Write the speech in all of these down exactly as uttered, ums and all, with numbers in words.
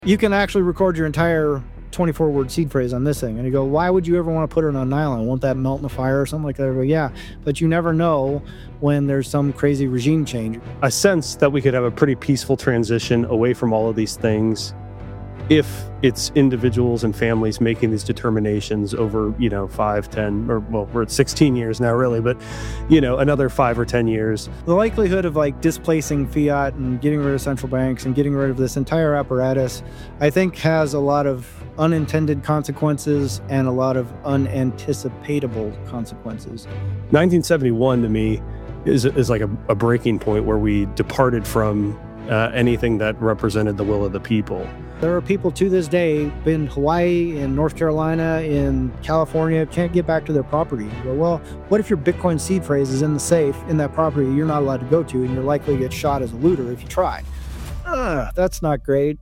You can actually record your entire twenty-four word seed phrase on this thing. And you go, why would you ever want to put it on nylon? Won't that melt in the fire or something like that? I go, yeah, but you never know when there's some crazy regime change. I sense that we could have a pretty peaceful transition away from all of these things if it's individuals and families making these determinations over, you know, five, ten, or well, we're at sixteen years now, really, but, you know, another five or ten years. The likelihood of like displacing fiat and getting rid of central banks and getting rid of this entire apparatus, I think has a lot of unintended consequences and a lot of unanticipatable consequences. nineteen seventy-one to me is, is like a, a breaking point where we departed from uh, anything that represented the will of the people. There are people to this day in Hawaii, in North Carolina, in California, can't get back to their property. You go, well, what if your Bitcoin seed phrase is in the safe in that property you're not allowed to go to, and you're likely to get shot as a looter if you try? Ugh, that's not great.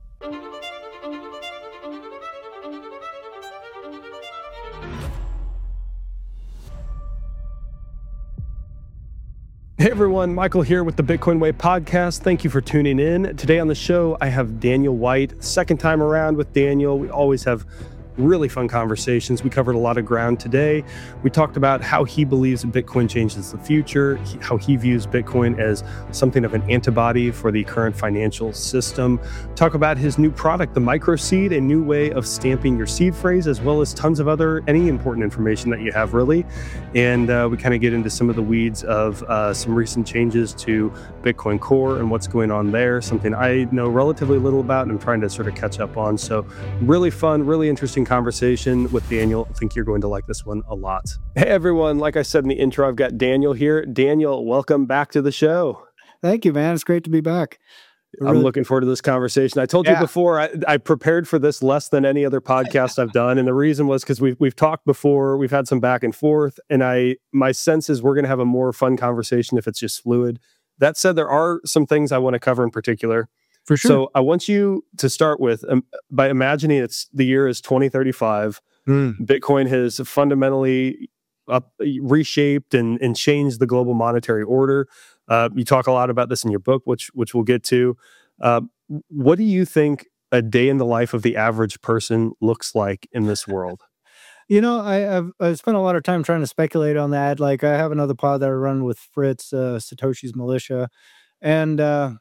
Hey everyone, Michael here with the Bitcoin Way podcast. Thank you for tuning in. Today on the show, I have Daniel White. Second time around with Daniel. We always have really fun conversations. We covered a lot of ground today. We talked about how he believes Bitcoin changes the future, how he views Bitcoin as something of an antibody for the current financial system. Talk about his new product, the MicroSeed, a new way of stamping your seed phrase, as well as tons of other, any important information that you have, really. And uh, we kind of get into some of the weeds of uh, some recent changes to Bitcoin Core and what's going on there, something I know relatively little about and I'm trying to sort of catch up on. So really fun, really interesting conversation with Daniel. I think you're going to like this one a lot. Hey everyone, like I said in the intro, I've got Daniel here. Daniel, welcome back to the show. Thank you, man. It's great to be back. I'm really looking forward to this conversation. I told yeah. you before, I, I prepared for this less than any other podcast I've done. And the reason was because we've, we've talked before, we've had some back and forth, and I my sense is we're going to have a more fun conversation if it's just fluid. That said, there are some things I want to cover in particular. For sure. So I want you to start with, um, by imagining it's the year is twenty thirty-five. Mm. Bitcoin has fundamentally up, reshaped and, and changed the global monetary order. Uh, you talk a lot about this in your book, which which we'll get to. Uh, what do you think a day in the life of the average person looks like in this world? You know, I, I've, I've spent a lot of time trying to speculate on that. Like, I have another pod that I run with Fritz, uh, Satoshi's Militia, and uh,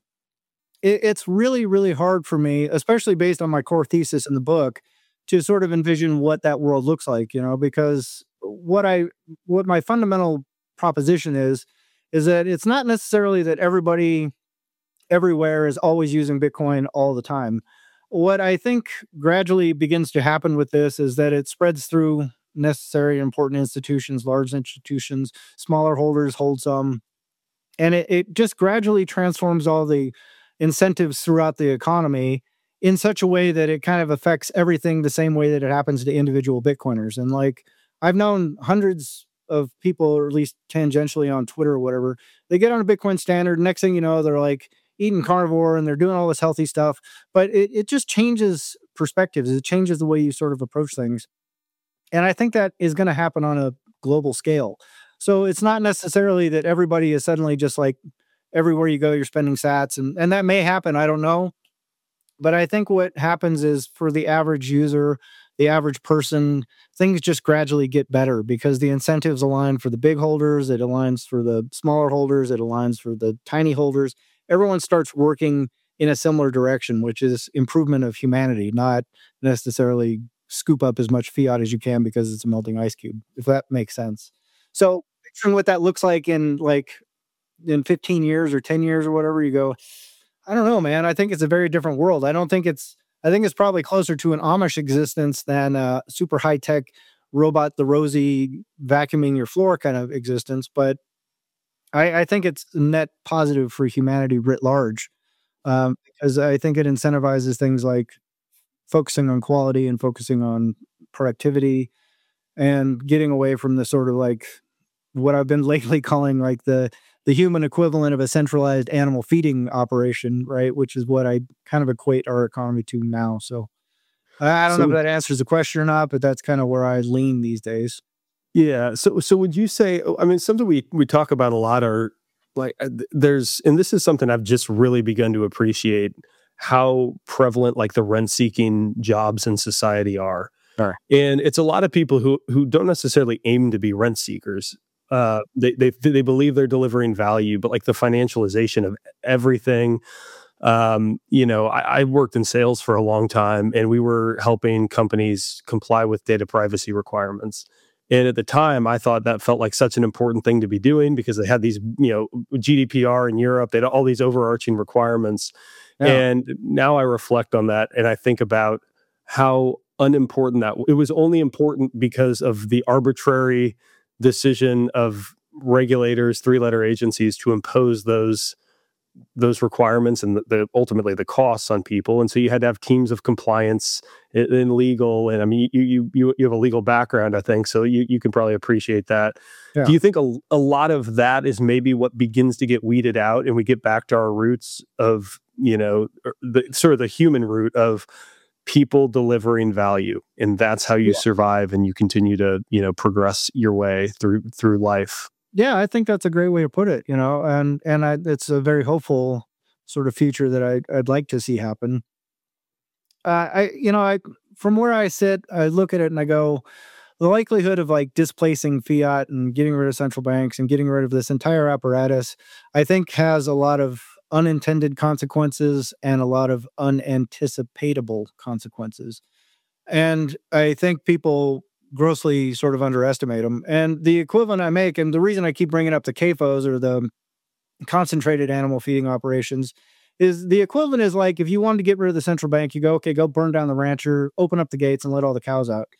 it, it's really, really hard for me, especially based on my core thesis in the book, to sort of envision what that world looks like. You know, because what I what my fundamental proposition is is that it's not necessarily that everybody everywhere is always using Bitcoin all the time. What I think gradually begins to happen with this is that it spreads through necessary important institutions, large institutions, smaller holders hold some, and it, it just gradually transforms all the incentives throughout the economy in such a way that it kind of affects everything the same way that it happens to individual Bitcoiners. And like, I've known hundreds of people, or at least tangentially on Twitter or whatever, they get on a Bitcoin standard. Next thing you know, they're like eating carnivore and they're doing all this healthy stuff. But it, it just changes perspectives. It changes the way you sort of approach things. And I think that is going to happen on a global scale. So it's not necessarily that everybody is suddenly just like everywhere you go, you're spending sats. And, and that may happen. I don't know. But I think what happens is for the average user, the average person, things just gradually get better because the incentives align for the big holders, it aligns for the smaller holders, it aligns for the tiny holders. Everyone starts working in a similar direction, which is improvement of humanity, not necessarily scoop up as much fiat as you can because it's a melting ice cube, if that makes sense. So picturing what that looks like in like in fifteen years or ten years or whatever, you go, I don't know, man. I think it's a very different world. I don't think it's I think it's probably closer to an Amish existence than a super high-tech robot, the Rosie vacuuming your floor kind of existence. But I, I think it's net positive for humanity writ large um, because I think it incentivizes things like focusing on quality and focusing on productivity and getting away from the sort of like what I've been lately calling like the the human equivalent of a centralized animal feeding operation, right? Which is what I kind of equate our economy to now. So I don't so, know if that answers the question or not, but that's kind of where I lean these days. Yeah. So, so would you say, I mean, something we, we talk about a lot are like, there's, and this is something I've just really begun to appreciate how prevalent like the rent-seeking jobs in society are. Sure. And it's a lot of people who who don't necessarily aim to be rent seekers. Uh, they they they believe they're delivering value, but like the financialization of everything. Um, you know, I, I worked in sales for a long time, and we were helping companies comply with data privacy requirements. And at the time, I thought that felt like such an important thing to be doing because they had these, you know, G D P R in Europe. They had all these overarching requirements. Yeah. And now I reflect on that, and I think about how unimportant that it was only important because of the arbitrary decision of regulators, three-letter agencies to impose those those requirements and the, the ultimately the costs on people. And so you had to have teams of compliance in, in legal. And I mean, you you you you have a legal background, I think, so you you can probably appreciate that. Yeah. Do you think a, a lot of that is maybe what begins to get weeded out, and we get back to our roots of, you know, the sort of the human root of people delivering value, and that's how you yeah. survive and you continue to, you know, progress your way through through life? Yeah, I think that's a great way to put it, you know, and and I, it's a very hopeful sort of future that I, I'd like to see happen. Uh, I, you know, I from where I sit, I look at it and I go, the likelihood of like displacing fiat and getting rid of central banks and getting rid of this entire apparatus, I think has a lot of unintended consequences and a lot of unanticipatable consequences. And I think people grossly sort of underestimate them. And the equivalent I make, and the reason I keep bringing up the C A F Os or the concentrated animal feeding operations, is the equivalent is like if you wanted to get rid of the central bank, you go, okay, go burn down the rancher, open up the gates and let all the cows out.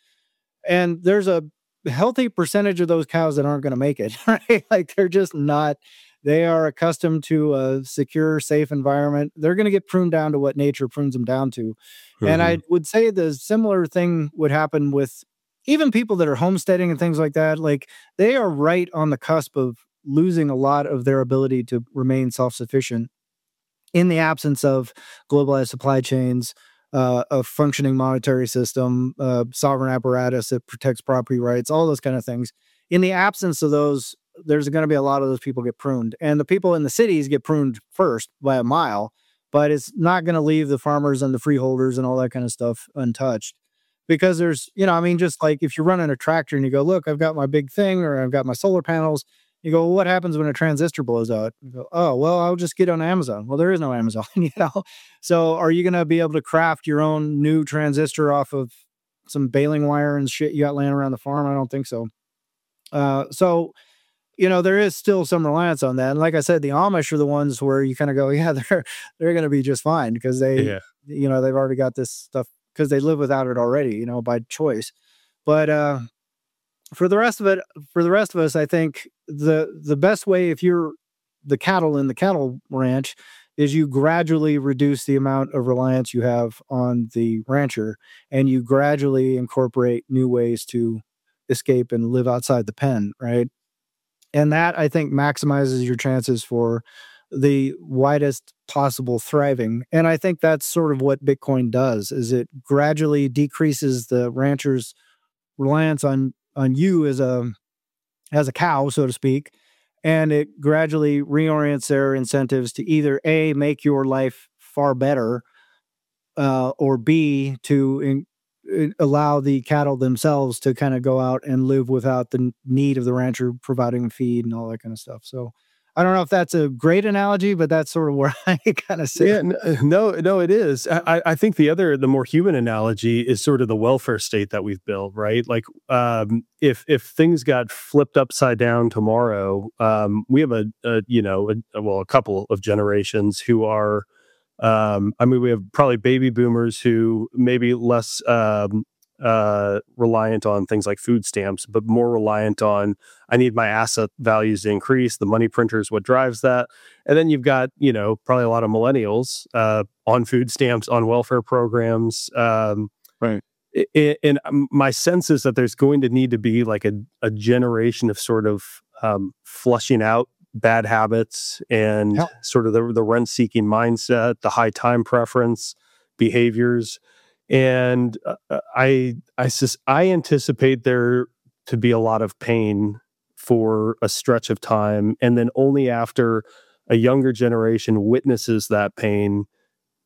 And there's a healthy percentage of those cows that aren't going to make it, right? Like they're just not, they are accustomed to a secure, safe environment. They're going to get pruned down to what nature prunes them down to. Mm-hmm. And I would say the similar thing would happen with even people that are homesteading and things like that. Like they are right on the cusp of losing a lot of their ability to remain self-sufficient in the absence of globalized supply chains, uh, a functioning monetary system, uh, sovereign apparatus that protects property rights, all those kind of things. In the absence of those, there's going to be a lot of those people get pruned. And the people in the cities get pruned first by a mile, but it's not going to leave the farmers and the freeholders and all that kind of stuff untouched. Because there's, you know, I mean, just like if you're running a tractor and you go, look, I've got my big thing or I've got my solar panels. You go, well, what happens when a transistor blows out? You go, oh, well, I'll just get on Amazon. Well, there is no Amazon, you know? So are you going to be able to craft your own new transistor off of some baling wire and shit you got laying around the farm? I don't think so. Uh, so, you know, there is still some reliance on that. And like I said, the Amish are the ones where you kind of go, yeah, they're, they're going to be just fine because they, yeah. you know, they've already got this stuff because they live without it already, you know, by choice. But, uh, For the rest of it, for the rest of us, I think the the best way, if you're the cattle in the cattle ranch, is you gradually reduce the amount of reliance you have on the rancher, and you gradually incorporate new ways to escape and live outside the pen, right? And that, I think, maximizes your chances for the widest possible thriving. And I think that's sort of what Bitcoin does, is it gradually decreases the rancher's reliance on on you as a as a cow, so to speak, and it gradually reorients their incentives to either A, make your life far better, uh, or B, to in, in, allow the cattle themselves to kind of go out and live without the need of the rancher providing feed and all that kind of stuff. So I don't know if that's a great analogy, but that's sort of where I kind of see yeah, it. No, no, it is. I, I think the other, the more human analogy is sort of the welfare state that we've built, right? Like, um, if if things got flipped upside down tomorrow, um, we have a, a you know, a, well, a couple of generations who are, um, I mean, we have probably baby boomers who maybe less um, uh, reliant on things like food stamps, but more reliant on, I need my asset values to increase. The money printer is what drives that. And then you've got, you know, probably a lot of millennials uh, on food stamps, on welfare programs. Um, right. It, and my sense is that there's going to need to be like a, a generation of sort of um, flushing out bad habits and yeah. sort of the, the rent-seeking mindset, the high time preference behaviors. And uh, I, I, sus- I anticipate there to be a lot of pain for a stretch of time, and then only after a younger generation witnesses that pain,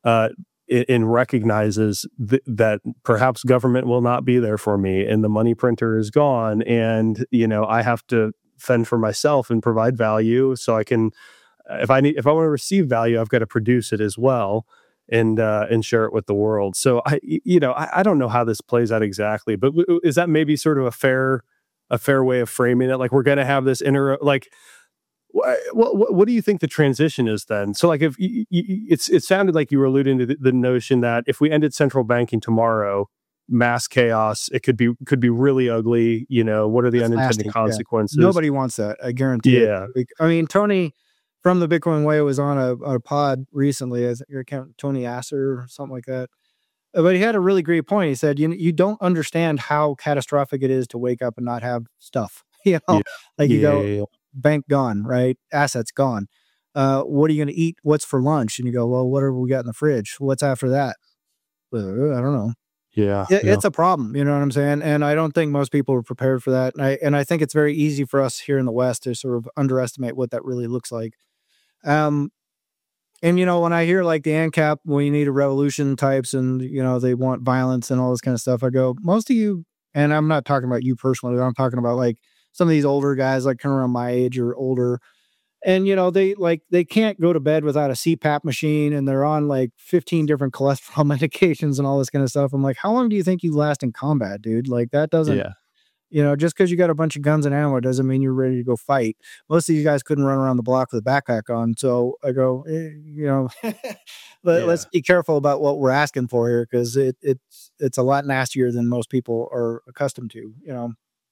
uh, and recognizes th- that perhaps government will not be there for me, and the money printer is gone, and you know I have to fend for myself and provide value. So I can, if I need, if I want to receive value, I've got to produce it as well, and uh, and share it with the world. So I, you know, I, I don't know how this plays out exactly, but w- is that maybe sort of a fair, a fair way of framing it? Like we're going to have this inner, like. What, what what do you think the transition is then? So, like, if y- y- it's it sounded like you were alluding to the, the notion that if we ended central banking tomorrow, mass chaos, it could be could be really ugly. You know, what are the That's unintended nasty. Yeah. consequences? Nobody wants that. I guarantee Yeah, it. I mean, Tony from the Bitcoin Way was on a, a pod recently. As your account, Tony Asser or something like that. Uh, But he had a really great point. He said, "You you don't understand how catastrophic it is to wake up and not have stuff. You know, yeah, like you yeah, go." yeah, Bank gone, right? Assets gone. Uh, what are you going to eat? What's for lunch? And you go, well, what have we got in the fridge? What's after that? Uh, I don't know. yeah, It, yeah. it's a problem. You know what I'm saying? And I don't think most people are prepared for that. And I, and I think it's very easy for us here in the West to sort of underestimate what that really looks like. Um, and, you know, when I hear like the ANCAP, when you need a revolution types and, you know, they want violence and all this kind of stuff, I go, most of you, and I'm not talking about you personally, I'm talking about like some of these older guys, like kind of around my age or older. And, you know, they like, they can't go to bed without a C PAP machine and they're on like fifteen different cholesterol medications and all this kind of stuff. I'm like, how long do you think you last in combat, dude? Like that doesn't, Yeah. you know, just because you got a bunch of guns and ammo doesn't mean you're ready to go fight. Most of you guys couldn't run around the block with a backpack on. So I go, eh, you know, let, Yeah. let's be careful about what we're asking for here because it, it's it's a lot nastier than most people are accustomed to. You know.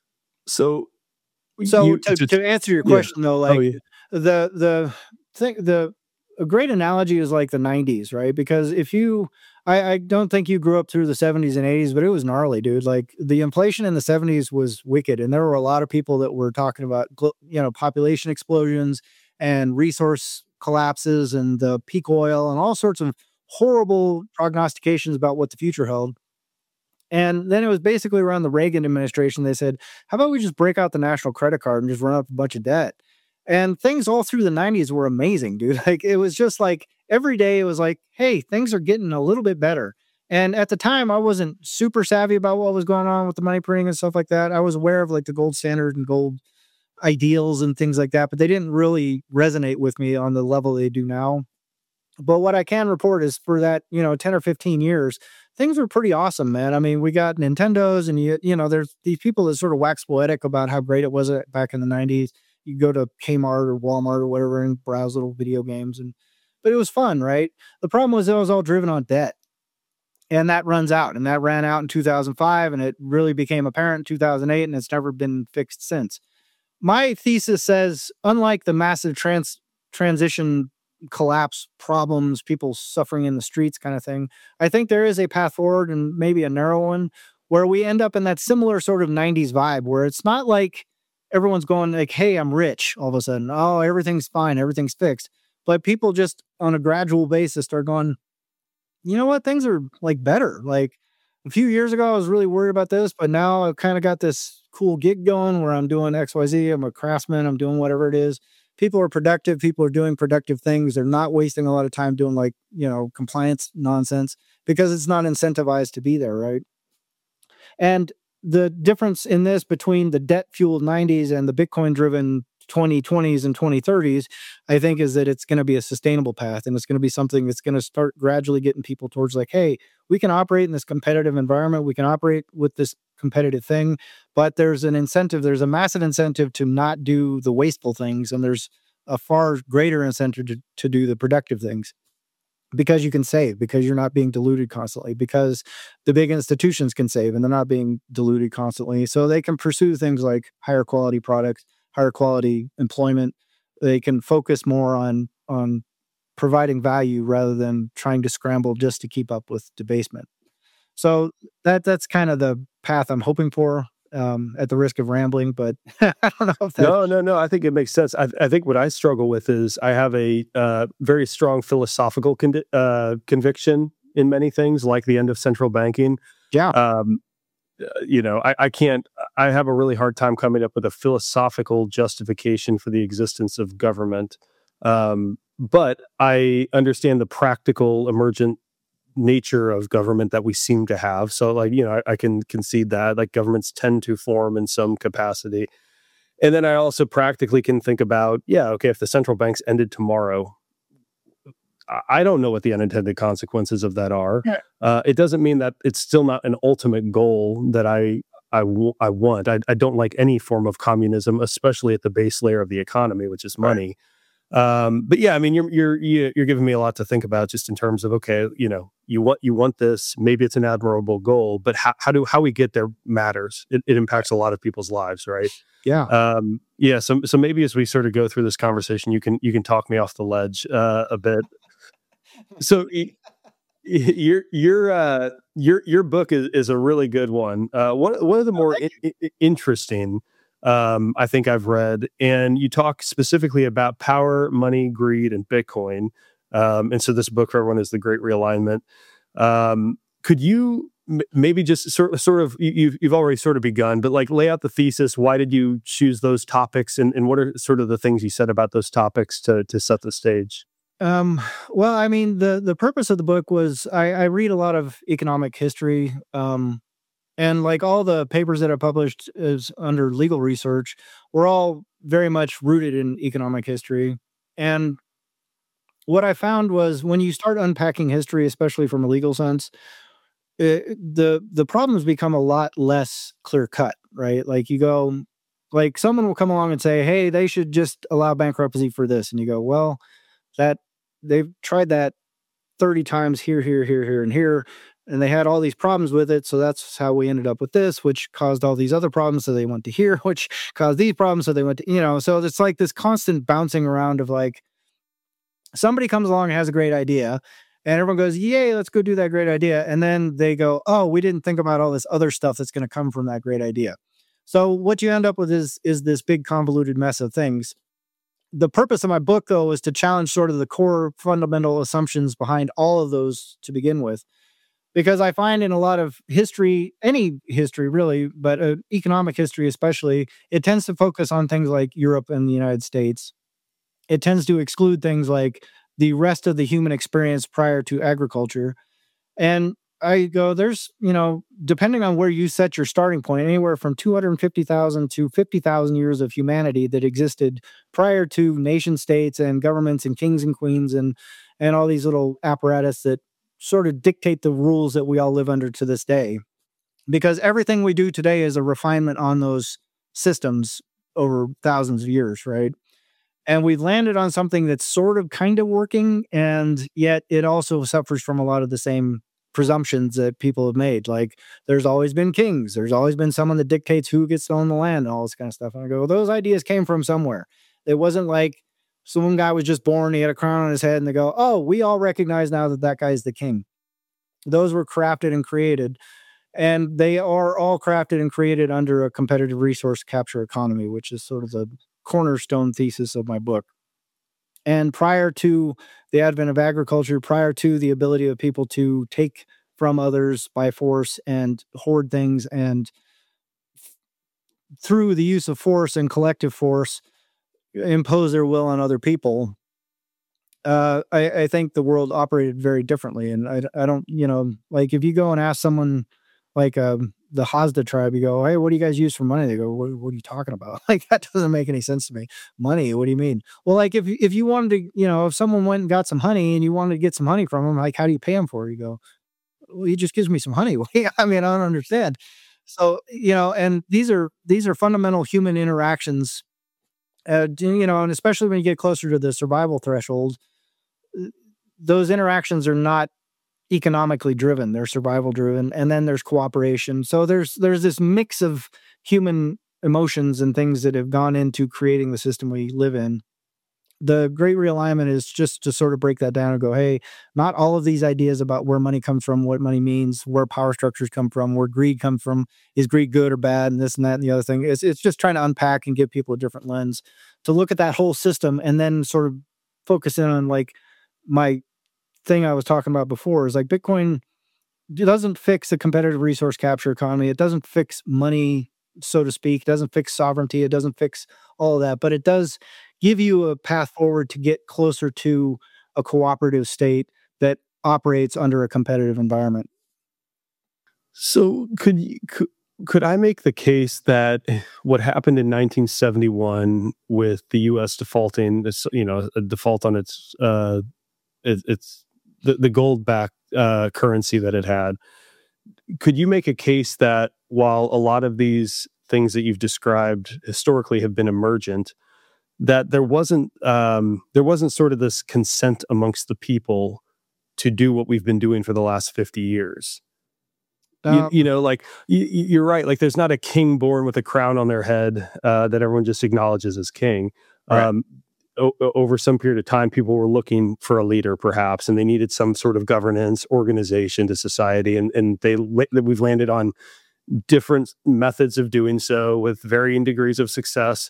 So So you to just to answer your yeah. question though, Oh like yeah. the the thing the a great analogy is like the nineties, right? Because if you I, I don't think you grew up through the seventies and eighties, but it was gnarly, dude. Like the inflation in the seventies was wicked. And there were a lot of people that were talking about, you know, population explosions and resource collapses and the peak oil and all sorts of horrible prognostications about what the future held. And then it was basically around the Reagan administration. They said, how about we just break out the national credit card and just run up a bunch of debt? And things all through the nineties were amazing, dude. Like it was just like every day it was like, hey, things are getting a little bit better. And at the time, I wasn't super savvy about what was going on with the money printing and stuff like that. I was aware of like the gold standard and gold ideals and things like that, but they didn't really resonate with me on the level they do now. But what I can report is for that, you know, ten or fifteen years, things were pretty awesome, man. I mean, we got Nintendos and you, you know, there's these people that sort of wax poetic about how great it was uh, back in the nineties. You go to Kmart or Walmart or whatever and browse little video games and but it was fun, right? The problem was it was all driven on debt. And that runs out. And that ran out in two thousand five and it really became apparent in two thousand eight and it's never been fixed since. My thesis says, unlike the massive trans transition collapse problems, people suffering in the streets kind of thing, I think there is a path forward and maybe a narrow one where we end up in that similar sort of nineties vibe where it's not like everyone's going like, hey, I'm rich all of a sudden. Oh, everything's fine. Everything's fixed. But people just on a gradual basis start going, you know what? Things are like better. Like a few years ago, I was really worried about this, but now I've kind of got this cool gig going where I'm doing X Y Z. I'm a craftsman. I'm doing whatever it is. People are productive. People are doing productive things. They're not wasting a lot of time doing like, you know, compliance nonsense because it's not incentivized to be there. Right. And the difference in this between the debt fueled nineties and the Bitcoin driven twenty twenties and twenty thirties, I think, is that it's going to be a sustainable path and it's going to be something that's going to start gradually getting people towards like, hey, we can operate in this competitive environment. We can operate with this competitive thing, but there's an incentive. There's a massive incentive to not do the wasteful things. And there's a far greater incentive to, to do the productive things because you can save, because you're not being diluted constantly, because the big institutions can save and they're not being diluted constantly. So they can pursue things like higher quality products, higher quality employment. They can focus more on on providing value rather than trying to scramble just to keep up with debasement. So that that's kind of the path I'm hoping for, um, at the risk of rambling, but I don't know if that. No, no, no. I think it makes sense. I, I think what I struggle with is I have a uh, very strong philosophical con- uh, conviction in many things, like the end of central banking. Yeah. Um, you know, I, I can't, I have a really hard time coming up with a philosophical justification for the existence of government. Um, but I understand the practical emergent nature of government that we seem to have. So, like, you know, I, I can concede that, like, governments tend to form in some capacity. And then I also practically can think about, yeah, okay, if the central banks ended tomorrow, I I don't know what the unintended consequences of that are. Yeah. Uh, it doesn't mean that it's still not an ultimate goal that I I, w- I want. I, I don't like any form of communism, especially at the base layer of the economy, which is Right. money. Um, but yeah, I mean, you're you're you- you're giving me a lot to think about, just in terms of, okay, you know, you want you want this. Maybe it's an admirable goal, but how how do how we get there matters. It, it impacts a lot of people's lives, right? Yeah. Um, yeah. So so maybe as we sort of go through this conversation, you can you can talk me off the ledge uh, a bit. So y- y- your your uh, your your book is, is a really good one. Uh, one one of the Oh, more thank in, in- interesting, um, I think I've read, and you talk specifically about power, money, greed, and Bitcoin. Um, and so this book for everyone is The Great Realignment. Um, could you m- maybe just sort sort of you- you've you've already sort of begun, but like lay out the thesis? Why did you choose those topics, and, and what are sort of the things you said about those topics to to set the stage? Um, well, I mean, the the purpose of the book was I, I read a lot of economic history, um, and like all the papers that are published is under legal research, were all very much rooted in economic history. And what I found was when you start unpacking history, especially from a legal sense, it, the the problems become a lot less clear cut, right? Like you go, like someone will come along and say, "Hey, they should just allow bankruptcy for this," and you go, "Well, that they've tried that thirty times here, here, here, here, and here. And they had all these problems with it. So that's how we ended up with this, which caused all these other problems. So they went to here, which caused these problems. So they went to, you know, so it's like this constant bouncing around of like somebody comes along and has a great idea. And everyone goes, yay, let's go do that great idea. And then they go, oh, we didn't think about all this other stuff that's going to come from that great idea. So what you end up with is is this big convoluted mess of things. The purpose of my book, though, is to challenge sort of the core fundamental assumptions behind all of those to begin with. Because I find in a lot of history, any history really, but uh, economic history especially, it tends to focus on things like Europe and the United States. It tends to exclude things like the rest of the human experience prior to agriculture. And I go, there's, you know, depending on where you set your starting point, anywhere from two hundred fifty thousand to fifty thousand years of humanity that existed prior to nation states and governments and kings and queens and and all these little apparatus that sort of dictate the rules that we all live under to this day. Because everything we do today is a refinement on those systems over thousands of years, right? And we've landed on something that's sort of kind of working, and yet it also suffers from a lot of the same presumptions that people have made. Like there's always been kings, there's always been someone that dictates who gets to own the land and all this kind of stuff. And I go, well, those ideas came from somewhere. It wasn't like some guy was just born, he had a crown on his head, and they go, oh, we all recognize now that that guy's the king. Those were crafted and created, and they are all crafted and created under a competitive resource capture economy, which is sort of the cornerstone thesis of my book. And prior to the advent of agriculture, prior to the ability of people to take from others by force and hoard things, and through the use of force and collective force, impose their will on other people, uh, I, I think the world operated very differently. And I, I don't, you know, like if you go and ask someone like um, the Hazda tribe, you go, hey, what do you guys use for money? They go, what, what are you talking about? Like, that doesn't make any sense to me. Money? What do you mean? Well, like if, if you wanted to, you know, if someone went and got some honey and you wanted to get some honey from them, like, how do you pay them for it? You go, well, he just gives me some honey. I mean, I don't understand. So, you know, and these are, these are fundamental human interactions, uh, you know, and especially when you get closer to the survival threshold, those interactions are not economically driven, they're survival driven, and then there's cooperation. So there's there's this mix of human emotions and things that have gone into creating the system we live in. The Great Realignment is just to sort of break that down and go, hey, not all of these ideas about where money comes from, what money means, where power structures come from, where greed comes from, is greed good or bad, and this and that and the other thing. It's it's just trying to unpack and give people a different lens to look at that whole system, and then sort of focus in on like my thing I was talking about before is like Bitcoin doesn't fix the competitive resource capture economy. It doesn't fix money, so to speak. It doesn't fix sovereignty. It doesn't fix all of that, but it does give you a path forward to get closer to a cooperative state that operates under a competitive environment. So could you, could, could I make the case that what happened in nineteen seventy-one with the U S defaulting, you know, a default on its uh, it, its the, the gold-backed uh, currency that it had, could you make a case that while a lot of these things that you've described historically have been emergent, that there wasn't um, there wasn't sort of this consent amongst the people to do what we've been doing for the last fifty years? Um, you, you know, like you, you're right. Like there's not a king born with a crown on their head uh, that everyone just acknowledges as king. Right. Um, o- over some period of time, people were looking for a leader, perhaps, and they needed some sort of governance, organization to society, and and they we've landed on different methods of doing so with varying degrees of success.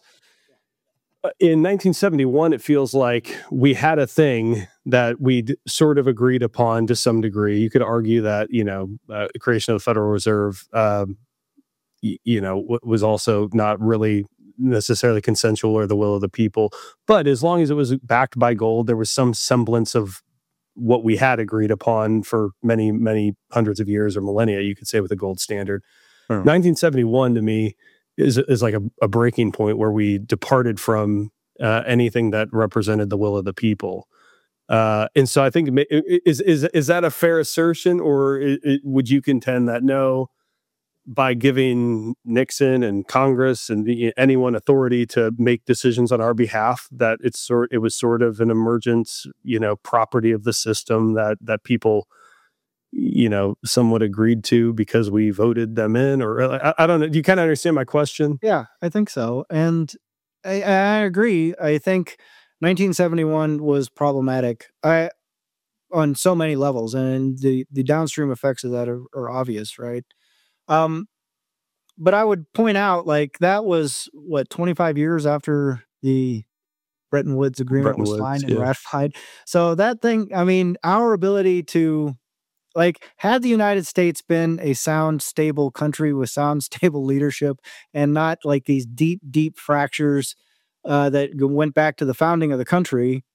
In nineteen seventy-one, it feels like we had a thing that we'd sort of agreed upon to some degree. You could argue that, you know, uh, the creation of the Federal Reserve, um, y- you know, w- was also not really necessarily consensual or the will of the people. But as long as it was backed by gold, there was some semblance of what we had agreed upon for many, many hundreds of years or millennia, you could say, with the gold standard. Hmm. nineteen seventy-one to me is is like a, a breaking point where we departed from uh, anything that represented the will of the people. Uh, and so I think, is is is that a fair assertion, or it, it, would you contend that no, by giving Nixon and Congress and the, anyone authority to make decisions on our behalf, that it's sort it was sort of an emergent, you know, property of the system that that people, you know, somewhat agreed to because we voted them in, or I, I don't know. Do you kind of understand my question? Yeah, I think so. And I, I agree. I think nineteen seventy-one was problematic I, on so many levels, and the, the downstream effects of that are, are obvious, right? Um, but I would point out, like, that was, what, twenty-five years after the Bretton Woods Agreement Bretton was Woods, signed and yeah. ratified. So that thing, I mean, our ability to, like, had the United States been a sound, stable country with sound, stable leadership and not like these deep, deep fractures uh, that went back to the founding of the country,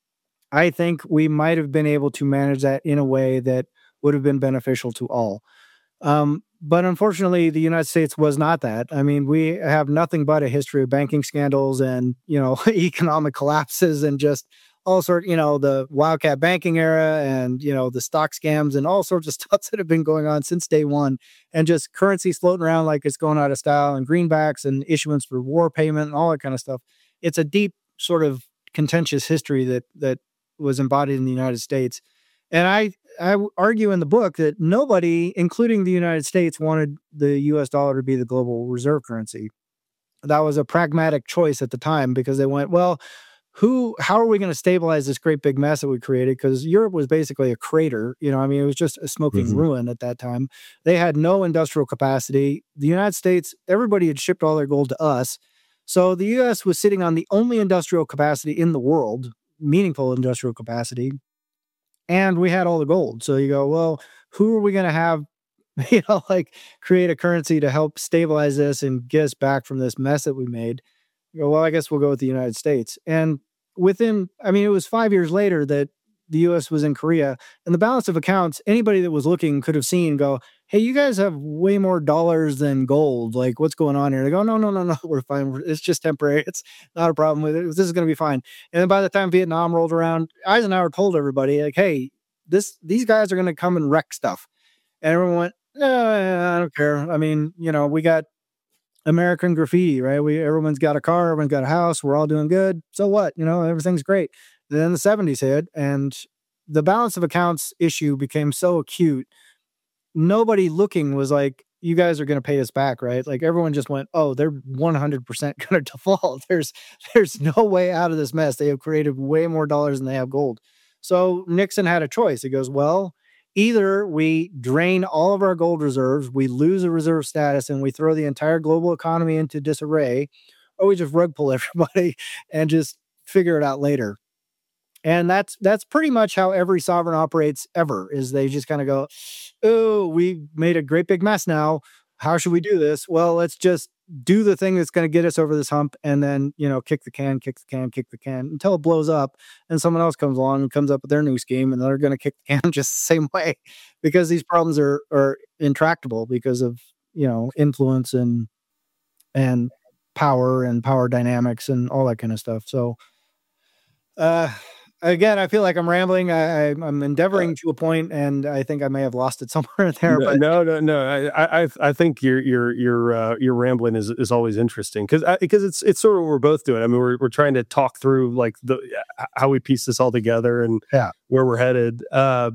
I think we might have been able to manage that in a way that would have been beneficial to all. Um, but unfortunately, the United States was not that. I mean, we have nothing but a history of banking scandals and, you know, economic collapses and just all sorts, you know, the wildcat banking era and, you know, the stock scams and all sorts of stuff that have been going on since day one, and just currencies floating around like it's going out of style, and greenbacks and issuance for war payment and all that kind of stuff. It's a deep sort of contentious history that that was embodied in the United States. And I, I argue in the book that nobody, including the United States, wanted the U S dollar to be the global reserve currency. That was a pragmatic choice at the time because they went, well, who, how are we going to stabilize this great big mess that we created? Because Europe was basically a crater. You know, I mean, it was just a smoking mm-hmm. ruin at that time. They had no industrial capacity. The United States, everybody had shipped all their gold to us. So the U S was sitting on the only industrial capacity in the world, meaningful industrial capacity. And we had all the gold. So you go, well, who are we going to have, you know, like create a currency to help stabilize this and get us back from this mess that we made? You go, well, I guess we'll go with the United States. And within, I mean, it was five years later that the U S was in Korea, and the balance of accounts, anybody that was looking could have seen, go, hey, you guys have way more dollars than gold. Like, what's going on here? They go, no, no, no, no, we're fine. It's just temporary. It's not a problem with it. This is going to be fine. And then by the time Vietnam rolled around, Eisenhower told everybody, like, hey, this these guys are going to come and wreck stuff. And everyone went, no, I don't care. I mean, you know, we got American graffiti, right? We everyone's got a car, everyone's got a house, we're all doing good. So what? You know, everything's great. Then the seventies hit, and the balance of accounts issue became so acute. Nobody looking was like, you guys are going to pay us back, right? Like everyone just went, oh, they're one hundred percent going to default. There's there's no way out of this mess. They have created way more dollars than they have gold. So Nixon had a choice. He goes, well, either we drain all of our gold reserves, we lose a reserve status, and we throw the entire global economy into disarray, or we just rug pull everybody and just figure it out later. And that's that's pretty much how every sovereign operates ever, is they just kind of go, oh, we made a great big mess now. how should we do this? Well, let's just do the thing that's going to get us over this hump, and then, you know, kick the can, kick the can, kick the can until it blows up, and someone else comes along and comes up with their new scheme, and they're going to kick the can just the same way, because these problems are are intractable because of, you know, influence and and power and power dynamics and all that kind of stuff. So, uh, again, I feel like I'm rambling. I, I, I'm endeavoring to a point, and I think I may have lost it somewhere there. No, But no, no, no. I, I, I think your, your, your, uh, your rambling is, is always interesting because, because it's, it's sort of what we're both doing. I mean, we're, we're trying to talk through like the how we piece this all together and yeah. where we're headed. Uh,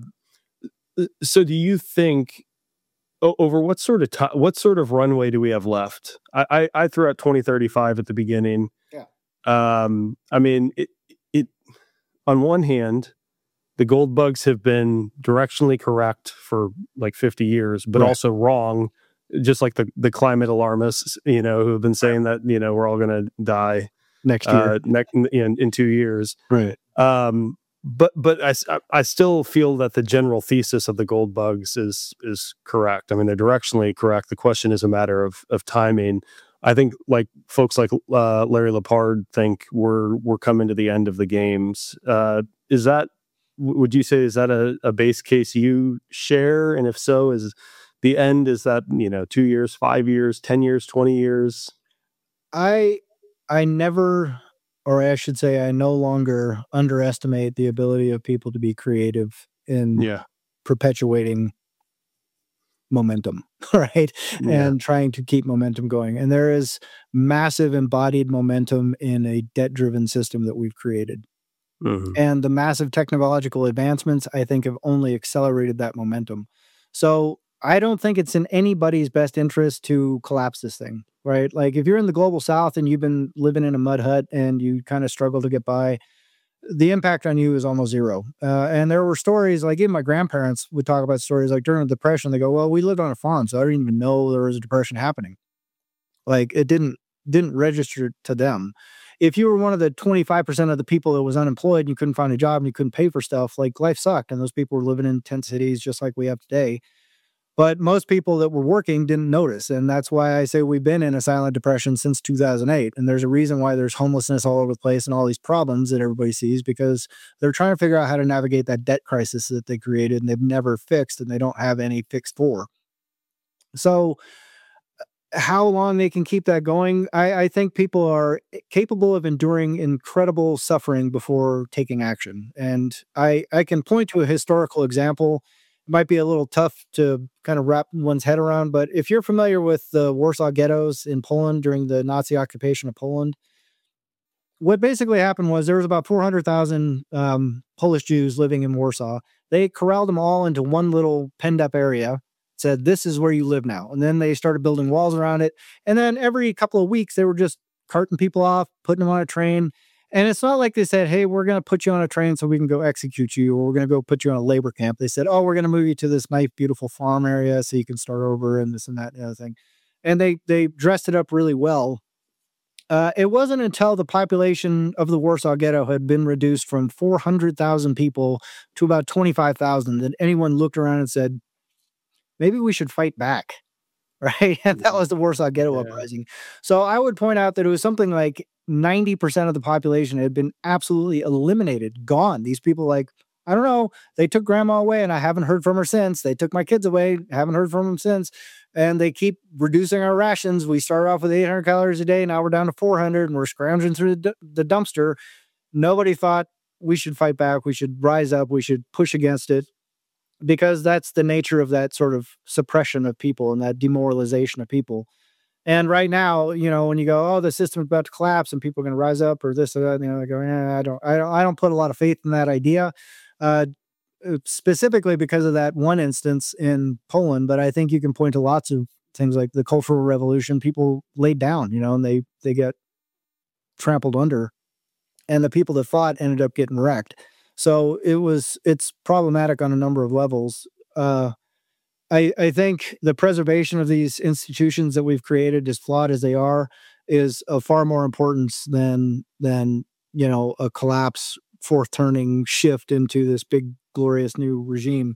so, do you think over what sort of time, what sort of runway do we have left? I, I, I threw out twenty thirty-five at the beginning. Yeah. Um, I mean, it, it on one hand, the gold bugs have been directionally correct for like fifty years, but right. also wrong, just like the, the climate alarmists, you know, who have been saying that, you know, we're all going to die next year, uh, next in, in two years. Right. Um, but, but I, I still feel that the general thesis of the gold bugs is, is correct. I mean, they're directionally correct. The question is a matter of, of timing. I think like folks like uh, Larry Lepard think we're, we're coming to the end of the games. Uh, is that, would you say, is that a, a base case you share? And if so, is the end, is that, you know, two years, five years, ten years, twenty years? I, I never, or I should say, I no longer underestimate the ability of people to be creative in yeah. perpetuating momentum, right? Yeah. And trying to keep momentum going. And there is massive embodied momentum in a debt-driven system that we've created. Mm-hmm. And the massive technological advancements, I think, have only accelerated that momentum. So I don't think it's in anybody's best interest to collapse this thing, right? Like if you're in the global south and you've been living in a mud hut and you kind of struggle to get by, the impact on you is almost zero. Uh, and there were stories, like even my grandparents would talk about stories like during the Depression, they go, well, we lived on a farm, so I didn't even know there was a depression happening. Like it didn't didn't register to them. If you were one of the twenty-five percent of the people that was unemployed and you couldn't find a job and you couldn't pay for stuff, like life sucked. And those people were living in tent cities just like we have today. But most people that were working didn't notice. And that's why I say we've been in a silent depression since two thousand eight. And there's a reason why there's homelessness all over the place and all these problems that everybody sees, because they're trying to figure out how to navigate that debt crisis that they created and they've never fixed and they don't have any fix for. So how long they can keep that going, I, I think people are capable of enduring incredible suffering before taking action. And I, I can point to a historical example. It might be a little tough to kind of wrap one's head around, but if you're familiar with the Warsaw ghettos in Poland during the Nazi occupation of Poland, what basically happened was there was about four hundred thousand um, Polish Jews living in Warsaw. They corralled them all into one little penned up area, said, this is where you live now. And then they started building walls around it. And then every couple of weeks, they were just carting people off, putting them on a train. And it's not like they said, hey, we're going to put you on a train so we can go execute you, or we're going to go put you on a labor camp. They said, oh, we're going to move you to this nice, beautiful farm area so you can start over and this and that and the other thing. And they, they dressed it up really well. Uh, it wasn't until the population of the Warsaw Ghetto had been reduced from four hundred thousand people to about twenty-five thousand that anyone looked around and said, maybe we should fight back, right? And that was the Warsaw Ghetto yeah. uprising. So I would point out that it was something like ninety percent of the population had been absolutely eliminated, gone. These people, like, I don't know, they took grandma away and I haven't heard from her since. They took my kids away, haven't heard from them since. And they keep reducing our rations. We started off with eight hundred calories a day. Now we're down to four hundred and we're scrounging through the, the dumpster. Nobody thought we should fight back. We should rise up. We should push against it. Because that's the nature of that sort of suppression of people and that demoralization of people. And right now, you know, when you go, oh, the system's about to collapse and people are going to rise up or this or that, you know, they go, yeah, I don't, I don't, I don't put a lot of faith in that idea, uh, specifically because of that one instance in Poland. But I think you can point to lots of things like the Cultural Revolution. People laid down, you know, and they they get trampled under, and the people that fought ended up getting wrecked. So it was, it's problematic on a number of levels. Uh, I, I think the preservation of these institutions that we've created, as flawed as they are, is of far more importance than, than, you know, a collapse, fourth turning shift into this big, glorious new regime.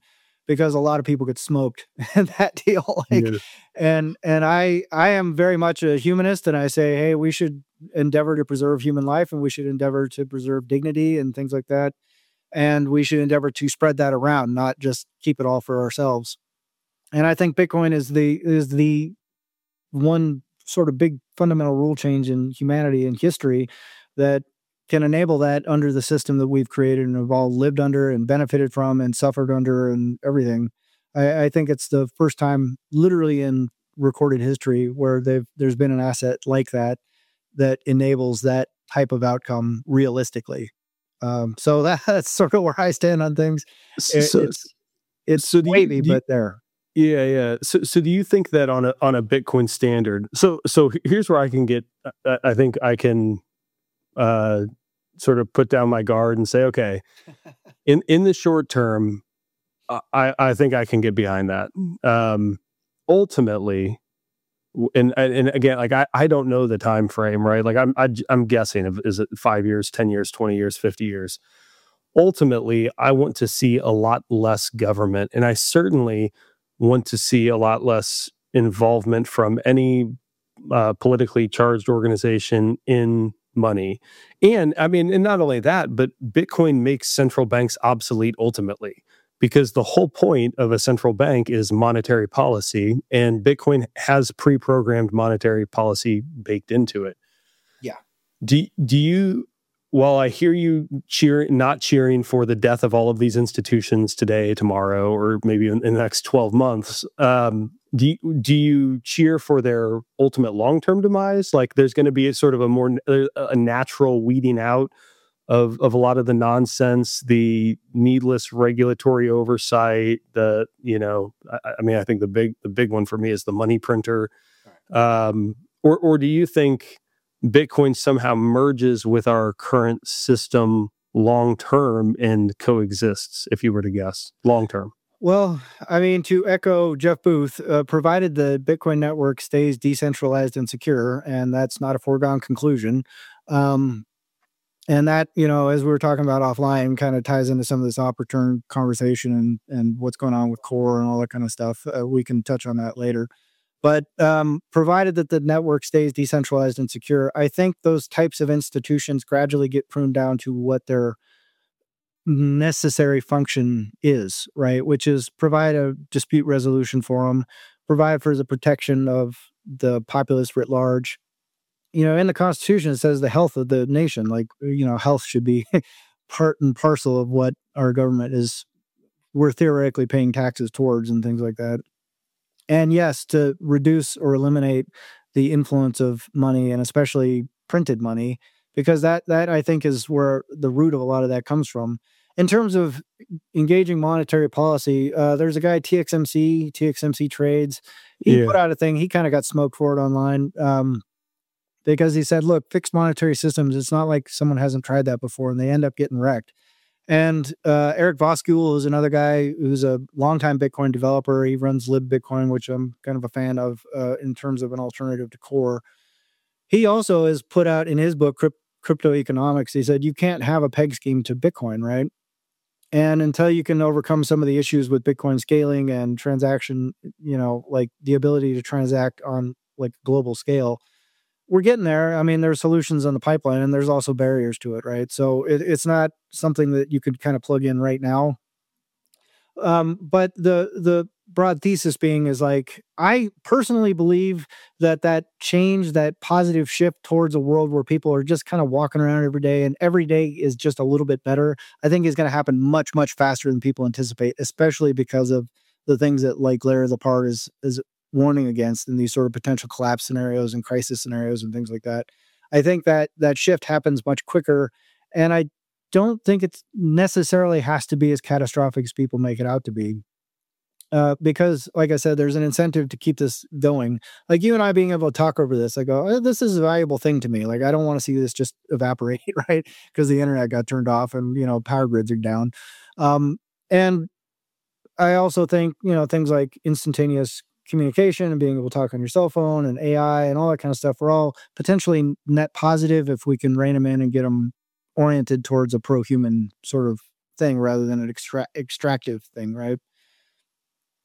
because a lot of people get smoked in that deal. Like, Yeah. and and I I am very much a humanist, and I say, hey, we should endeavor to preserve human life, and we should endeavor to preserve dignity and things like that, and we should endeavor to spread that around, not just keep it all for ourselves. And I think Bitcoin is the is the one sort of big fundamental rule change in humanity and history that can enable that under the system that we've created and have all lived under and benefited from and suffered under and everything. I, I think it's the first time literally in recorded history where they've there's been an asset like that that enables that type of outcome realistically. Um, so that, that's sort of where I stand on things. It, So, it's it's so do you, wavy, do you- but there. yeah, yeah. So, so do you think that on a on a Bitcoin standard? So, so here's where I can get. I, I think I can uh, sort of put down my guard and say, okay, in in the short term, I I think I can get behind that. Um, ultimately, and and again, like I, I don't know the time frame, right? Like I'm I, I'm guessing, of is it five years, ten years, twenty years, fifty years? Ultimately, I want to see a lot less government, and I certainly want to see a lot less involvement from any uh, politically charged organization in money. And I mean, and not only that, but Bitcoin makes central banks obsolete ultimately, because the whole point of a central bank is monetary policy, and Bitcoin has pre-programmed monetary policy baked into it. Yeah. Do, do you, while I hear you cheer, not cheering for the death of all of these institutions today, tomorrow, or maybe in, in the next twelve months, um, do you, do you cheer for their ultimate long-term demise? Like there's going to be a sort of a more a natural weeding out of of a lot of the nonsense, the needless regulatory oversight, the, you know, I, I mean, I think the big the big one for me is the money printer. Um, or or do you think Bitcoin somehow merges with our current system long term and coexists, if you were to guess, long term? Well, I mean, to echo Jeff Booth, uh, provided the Bitcoin network stays decentralized and secure, and that's not a foregone conclusion. Um, and that, you know, as we were talking about offline, kind of ties into some of this op-return conversation and and what's going on with core and all that kind of stuff. Uh, we can touch on that later. But um, provided that the network stays decentralized and secure, I think those types of institutions gradually get pruned down to what their necessary function is, right? Which is provide a dispute resolution forum, provide for the protection of the populace writ large. You know, in the Constitution, it says the health of the nation. Like, you know, health should be part and parcel of what our government is, we're theoretically paying taxes towards and things like that. And yes, to reduce or eliminate the influence of money, and especially printed money, because that that I think is where the root of a lot of that comes from. In terms of engaging monetary policy, uh, there's a guy, T X M C, T X M C Trades. He Yeah. put out a thing. He kind of got smoked for it online um, because he said, look, fixed monetary systems, it's not like someone hasn't tried that before, and they end up getting wrecked. And uh, Eric Voskuil is another guy who's a longtime Bitcoin developer. He runs LibBitcoin, which I'm kind of a fan of uh, in terms of an alternative to core. He also has put out in his book, Crypt- Crypto Economics, he said, you can't have a peg scheme to Bitcoin, right? And until you can overcome some of the issues with Bitcoin scaling and transaction, you know, like the ability to transact on like global scale, we're getting there. I mean, there's solutions on the pipeline, and there's also barriers to it, right? So it, it's not something that you could kind of plug in right now. Um, but the the broad thesis being is like, I personally believe that that change, that positive shift towards a world where people are just kind of walking around every day and every day is just a little bit better, I think is going to happen much, much faster than people anticipate, especially because of the things that like Larry Lepard is is warning against in these sort of potential collapse scenarios and crisis scenarios and things like that. I think that that shift happens much quicker, and I don't think it's necessarily has to be as catastrophic as people make it out to be. Uh, because, like I said, there's an incentive to keep this going. Like you and I being able to talk over this, I go, oh, this is a valuable thing to me. Like, I don't want to see this just evaporate, right? Because the internet got turned off and, you know, power grids are down. Um, and I also think, you know, things like instantaneous communication and being able to talk on your cell phone and A I and all that kind of stuff, we're all potentially net positive if we can rein them in and get them oriented towards a pro-human sort of thing rather than an extra- extractive thing, right?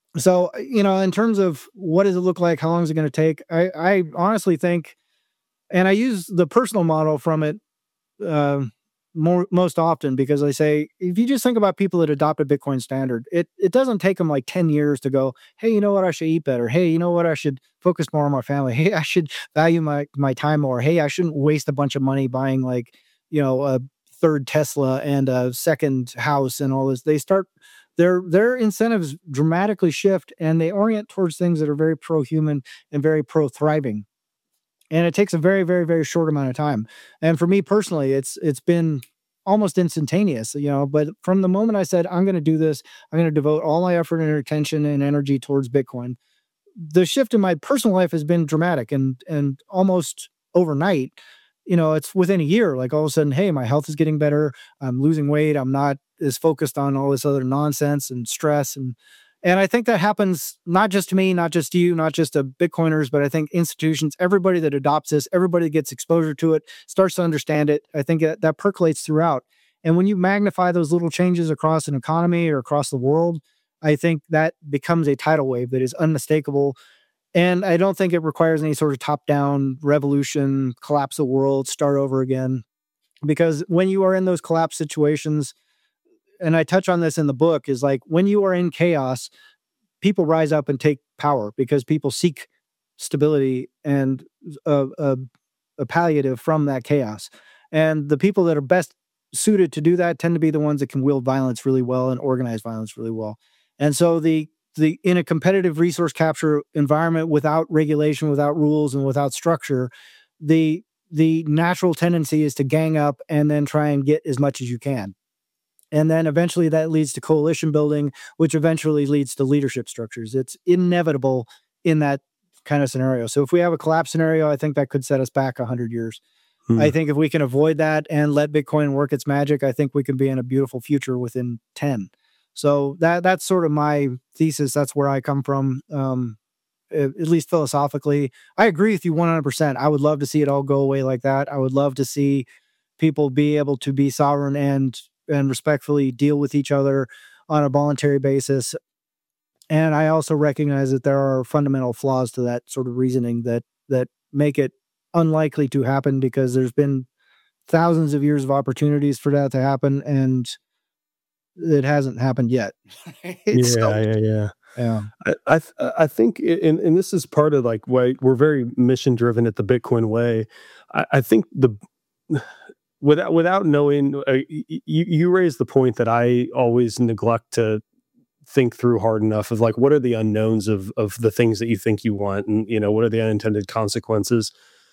So, you know, in terms of what does it look like, how long is it going to take? I, I honestly think, and I use the personal model from it uh, more most often because I say if you just think about people that adopt a Bitcoin standard, it it doesn't take them like ten years to go, hey, you know what, I should eat better. Hey, you know what, I should focus more on my family. Hey, I should value my my time more. Hey, I shouldn't waste a bunch of money buying like you know a third Tesla and a second house and all this. They start their their incentives dramatically shift and they orient towards things that are very pro human and very pro thriving, and it takes a very very very short amount of time. And for me personally, it's it's been almost instantaneous, you know, but from the moment I said I'm going to do this, I'm going to devote all my effort and attention and energy towards Bitcoin, the shift in my personal life has been dramatic and and almost overnight. You know, it's within a year, like all of a sudden, hey, my health is getting better, I'm losing weight, I'm not as focused on all this other nonsense and stress. and and I think that happens not just to me, not just to you, not just to Bitcoiners, but I think institutions, everybody that adopts this, everybody that gets exposure to it, starts to understand it. I think that, that percolates throughout. And when you magnify those little changes across an economy or across the world, I think that becomes a tidal wave that is unmistakable. And I don't think it requires any sort of top-down revolution, collapse the world, start over again. Because when you are in those collapse situations, and I touch on this in the book, is like when you are in chaos, people rise up and take power because people seek stability and a, a, a palliative from that chaos. And the people that are best suited to do that tend to be the ones that can wield violence really well and organize violence really well. And so the the in a competitive resource capture environment without regulation, without rules, and without structure, the the natural tendency is to gang up and then try and get as much as you can. And then eventually that leads to coalition building, which eventually leads to leadership structures. It's inevitable in that kind of scenario. So if we have a collapse scenario, I think that could set us back one hundred years. Hmm. I think if we can avoid that and let Bitcoin work its magic, I think we can be in a beautiful future within ten. So that that's sort of my thesis. That's where I come from, um, at least philosophically. I agree with you one hundred percent. I would love to see it all go away like that. I would love to see people be able to be sovereign and and respectfully deal with each other on a voluntary basis. And I also recognize that there are fundamental flaws to that sort of reasoning that that make it unlikely to happen because there's been thousands of years of opportunities for that to happen, and it hasn't happened yet. yeah, so, yeah, yeah, yeah. I I, th- I think, and, and this is part of like why we're very mission driven at the Bitcoin Way. I, I think the without without knowing, uh, you you raised the point that I always neglect to think through hard enough of like what are the unknowns of of the things that you think you want, and you know what are the unintended consequences.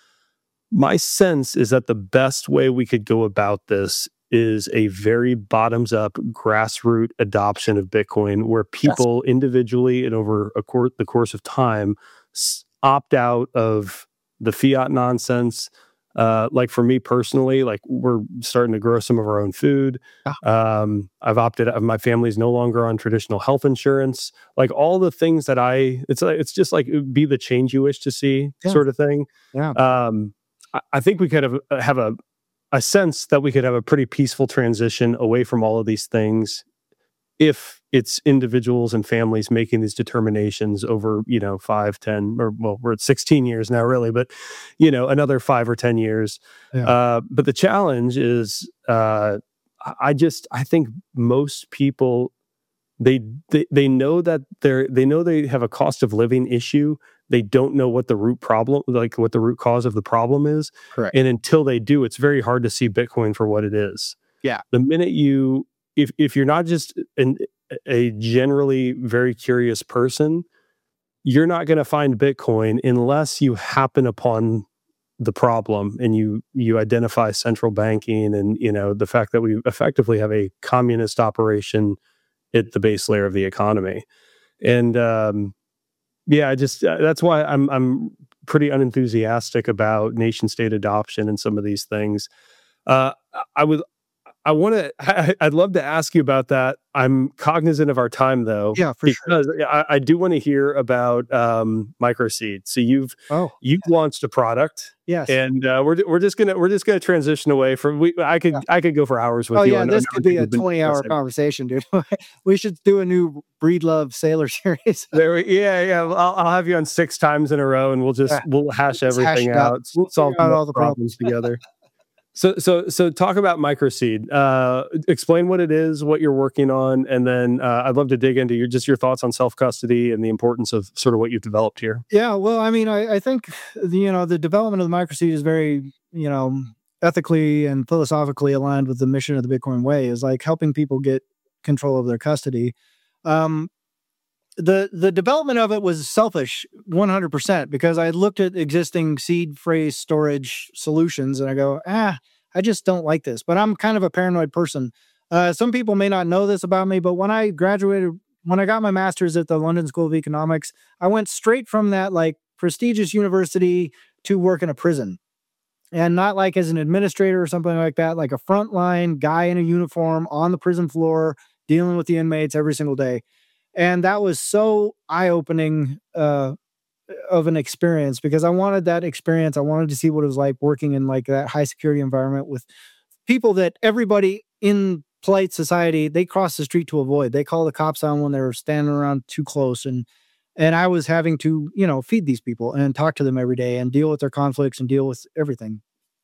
My sense is that the best way we could go about this is a very bottoms-up grassroots adoption of Bitcoin where people yes. individually and over a cor- the course of time s- opt out of the fiat nonsense. Uh, like for me personally, like we're starting to grow some of our own food. Yeah. Um, I've opted out. My family's no longer on traditional health insurance. Like all the things that I, it's like, it's just like be the change you wish to see yeah. sort of thing. Yeah. Um, I, I think we could have, have a, a sense that we could have a pretty peaceful transition away from all of these things if it's individuals and families making these determinations over, you know, five, ten, or well, we're at sixteen years now, really, but, you know, another five or ten years. Yeah. Uh, but the challenge is, uh, I just, I think most people, they, they, they know that they're, they know they have a cost of living issue. They don't know what the root problem, like what the root cause of the problem is. Correct. And until they do, it's very hard to see Bitcoin for what it is. Yeah. The minute you, if if you're not just an, a generally very curious person, you're not going to find Bitcoin unless you happen upon the problem and you you identify central banking and, you know, the fact that we effectively have a communist operation at the base layer of the economy. And um, yeah, I just uh, that's why I'm I'm pretty unenthusiastic about nation state adoption and some of these things. Uh, I would I want to, I'd love to ask you about that. I'm cognizant of our time though. Yeah, for because sure. I, I do want to hear about um, Microseed. So you've, Oh, you've launched a product. yes. And uh, we're we're just gonna we're just gonna transition away from we. I could Yeah. I could go for hours with Oh, you. yeah, on, this on could be everything a we've been twenty-hour discussing. conversation, dude. We should do a new Breed Love Sailor series. There, we, yeah, yeah. Well, I'll, I'll have you on six times in a row, and we'll just Yeah, we'll hash let's hash everything it out. out, We'll solve figure out the all the problems problems. together. So, so, so, talk about Microseed. Uh, explain what it is, what you're working on, and then uh, I'd love to dig into your just your thoughts on self custody and the importance of sort of what you've developed here. Yeah, well, I mean, I, I think the, you know the development of the Microseed is very you know ethically and philosophically aligned with the mission of the Bitcoin Way. Is like helping people get control of their custody. Um, the the development of it was selfish one hundred percent because I looked at existing seed phrase storage solutions and I go, ah, I just don't like this. But I'm kind of a paranoid person. Uh, some people may not know this about me, but when I graduated, when I got my master's at the London School of Economics, I went straight from that like prestigious university to work in a prison. And not like as an administrator or something like that, like a frontline guy in a uniform on the prison floor dealing with the inmates every single day. And that was so eye-opening uh, of an experience because I wanted that experience. I wanted to see what it was like working in like that high security environment with people that everybody in polite society, they cross the street to avoid. They call the cops on when they're standing around too close. And and I was having to, you know, feed these people and talk to them every day and deal with their conflicts and deal with everything.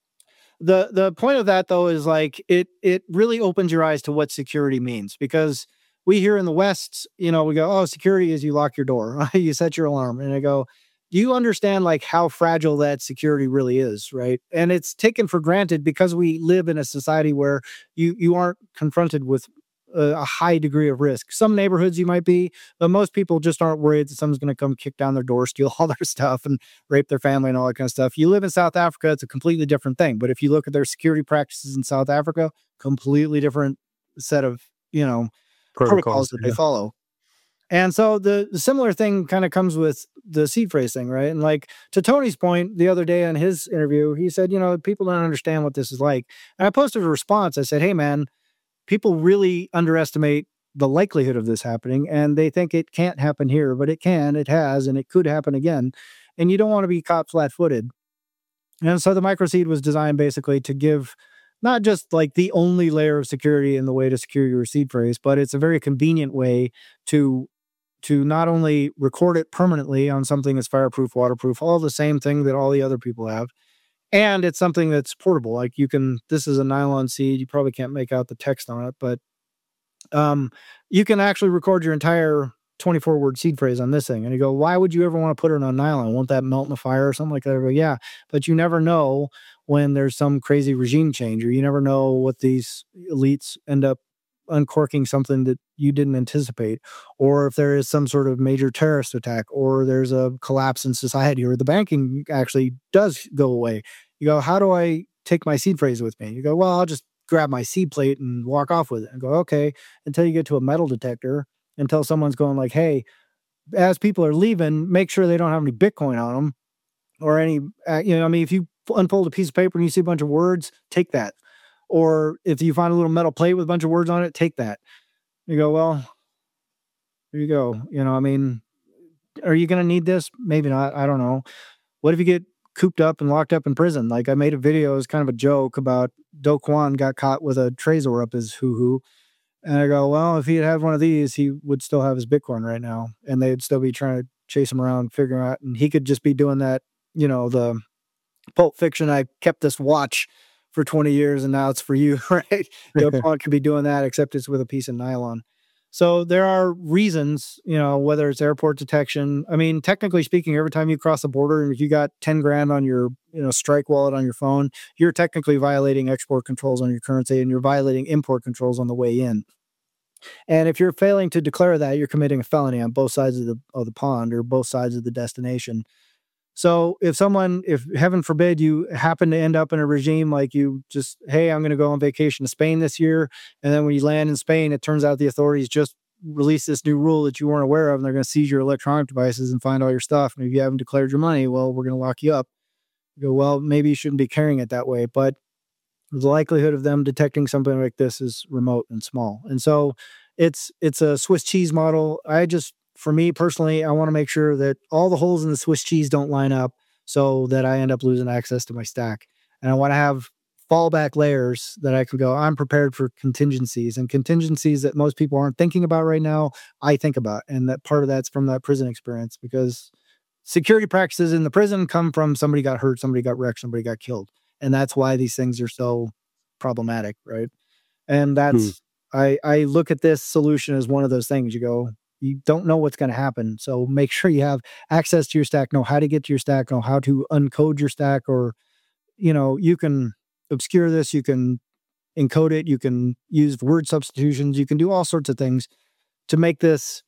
The the point of that though is like it it really opens your eyes to what security means because we here in the West, you know, we go, oh, security is you lock your door, you set your alarm. And I go, do you understand like how fragile that security really is, right? And it's taken for granted because we live in a society where you you aren't confronted with a, a high degree of risk. Some neighborhoods you might be, but most people just aren't worried that someone's going to come kick down their door, steal all their stuff, and rape their family and all that kind of stuff. You live in South Africa, it's a completely different thing. But if you look at their security practices in South Africa, completely different set of, you know, protocols, protocols that yeah. they follow. And so the, the similar thing kind of comes with the seed phrase thing, right? And like to Tony's point the other day on his interview, he said, you know, people don't understand what this is like. And I posted a response. I said, hey, man, people really underestimate the likelihood of this happening and they think it can't happen here, but it can, it has, and it could happen again. And you don't want to be caught flat footed. And so the Microseed was designed basically to give not just like the only layer of security in the way to secure your seed phrase, but it's a very convenient way to to not only record it permanently on something that's fireproof, waterproof, all the same thing that all the other people have. And it's something that's portable. Like you can, this is a nylon seed. You probably can't make out the text on it, but um, you can actually record your entire twenty-four word seed phrase on this thing. And you go, why would you ever want to put it on nylon? Won't that melt in the fire or something like that? I go, yeah, but you never know when there's some crazy regime change, or you never know what these elites end up uncorking something that you didn't anticipate, or if there is some sort of major terrorist attack, or there's a collapse in society, or the banking actually does go away. You go, how do I take my seed phrase with me? You go, well, I'll just grab my seed plate and walk off with it. And go, okay, until you get to a metal detector, until someone's going like, hey, as people are leaving, make sure they don't have any Bitcoin on them or any, uh, you know, I mean, if you unfold a piece of paper and you see a bunch of words, take that. Or if you find a little metal plate with a bunch of words on it, take that. You go, well, here you go. You know, I mean, are you going to need this? Maybe not. I don't know. What if you get cooped up and locked up in prison? Like I made a video as kind of a joke about Do Kwon got caught with a Trezor up his hoo-hoo. And I go, well, if he had had one of these, he would still have his Bitcoin right now. And they'd still be trying to chase him around, figuring out. And he could just be doing that, you know, the Pulp Fiction, I kept this watch for twenty years and now it's for you, right? Do Kwon could be doing that, except it's with a piece of nylon. So there are reasons, you know, whether it's airport detection. I mean, technically speaking, every time you cross the border and if you got ten grand on your, you know, Strike wallet on your phone, you're technically violating export controls on your currency and you're violating import controls on the way in. And if you're failing to declare that, you're committing a felony on both sides of the of the pond or both sides of the destination. So if someone, if heaven forbid you happen to end up in a regime like you just, hey, I'm going to go on vacation to Spain this year. And then when you land in Spain, it turns out the authorities just released this new rule that you weren't aware of. And they're going to seize your electronic devices and find all your stuff. And if you haven't declared your money, well, we're going to lock you up. You go, well, maybe you shouldn't be carrying it that way. But the likelihood of them detecting something like this is remote and small. And so it's it's a Swiss cheese model. I just, for me personally, I want to make sure that all the holes in the Swiss cheese don't line up so that I end up losing access to my stack. And I want to have fallback layers that I can go, I'm prepared for contingencies, and contingencies that most people aren't thinking about right now, I think about. And that part of that's from that prison experience, because security practices in the prison come from somebody got hurt, somebody got wrecked, somebody got killed. And that's why these things are so problematic, right? And that's, hmm. I, I look at this solution as one of those things. You go, you don't know what's going to happen. So make sure you have access to your stack, know how to get to your stack, know how to uncode your stack, or, you know, you can obscure this, you can encode it, you can use word substitutions, you can do all sorts of things to make this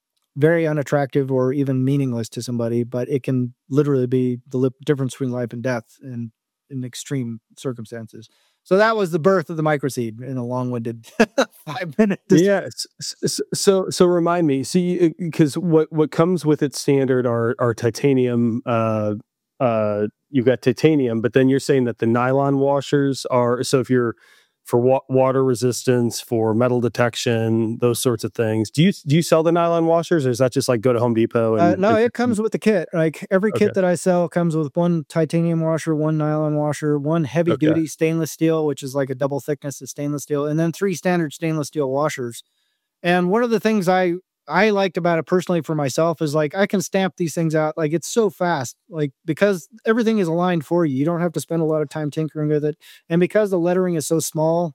very unattractive or even meaningless to somebody, but it can literally be the li- difference between life and death in, in extreme circumstances. So that was the birth of the microseed in a long-winded five minutes. Yeah. So, so, so remind me, see, because what, what comes with its standard are, are titanium, uh, uh, you've got titanium, but then you're saying that the nylon washers are, so if you're for wa- water resistance, for metal detection, those sorts of things. Do you, do you sell the nylon washers, or is that just like go to Home Depot? And uh, no, it comes with the kit. Like every okay. kit that I sell comes with one titanium washer, one nylon washer, one heavy okay. duty stainless steel, which is like a double thickness of stainless steel, and then three standard stainless steel washers. And one of the things I, I liked about it personally for myself is like, I can stamp these things out. Like it's so fast, like because everything is aligned for you. You don't have to spend a lot of time tinkering with it. And because the lettering is so small,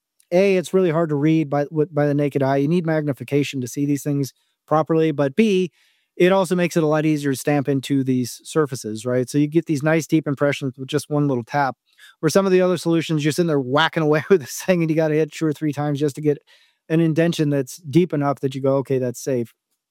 A, it's really hard to read by, by the naked eye. You need magnification to see these things properly. But B, it also makes it a lot easier to stamp into these surfaces, right? So you get these nice deep impressions with just one little tap, where some of the other solutions, you're sitting there whacking away with this thing and you got to hit two or three times just to get an indentation that's deep enough that you go, okay, that's safe.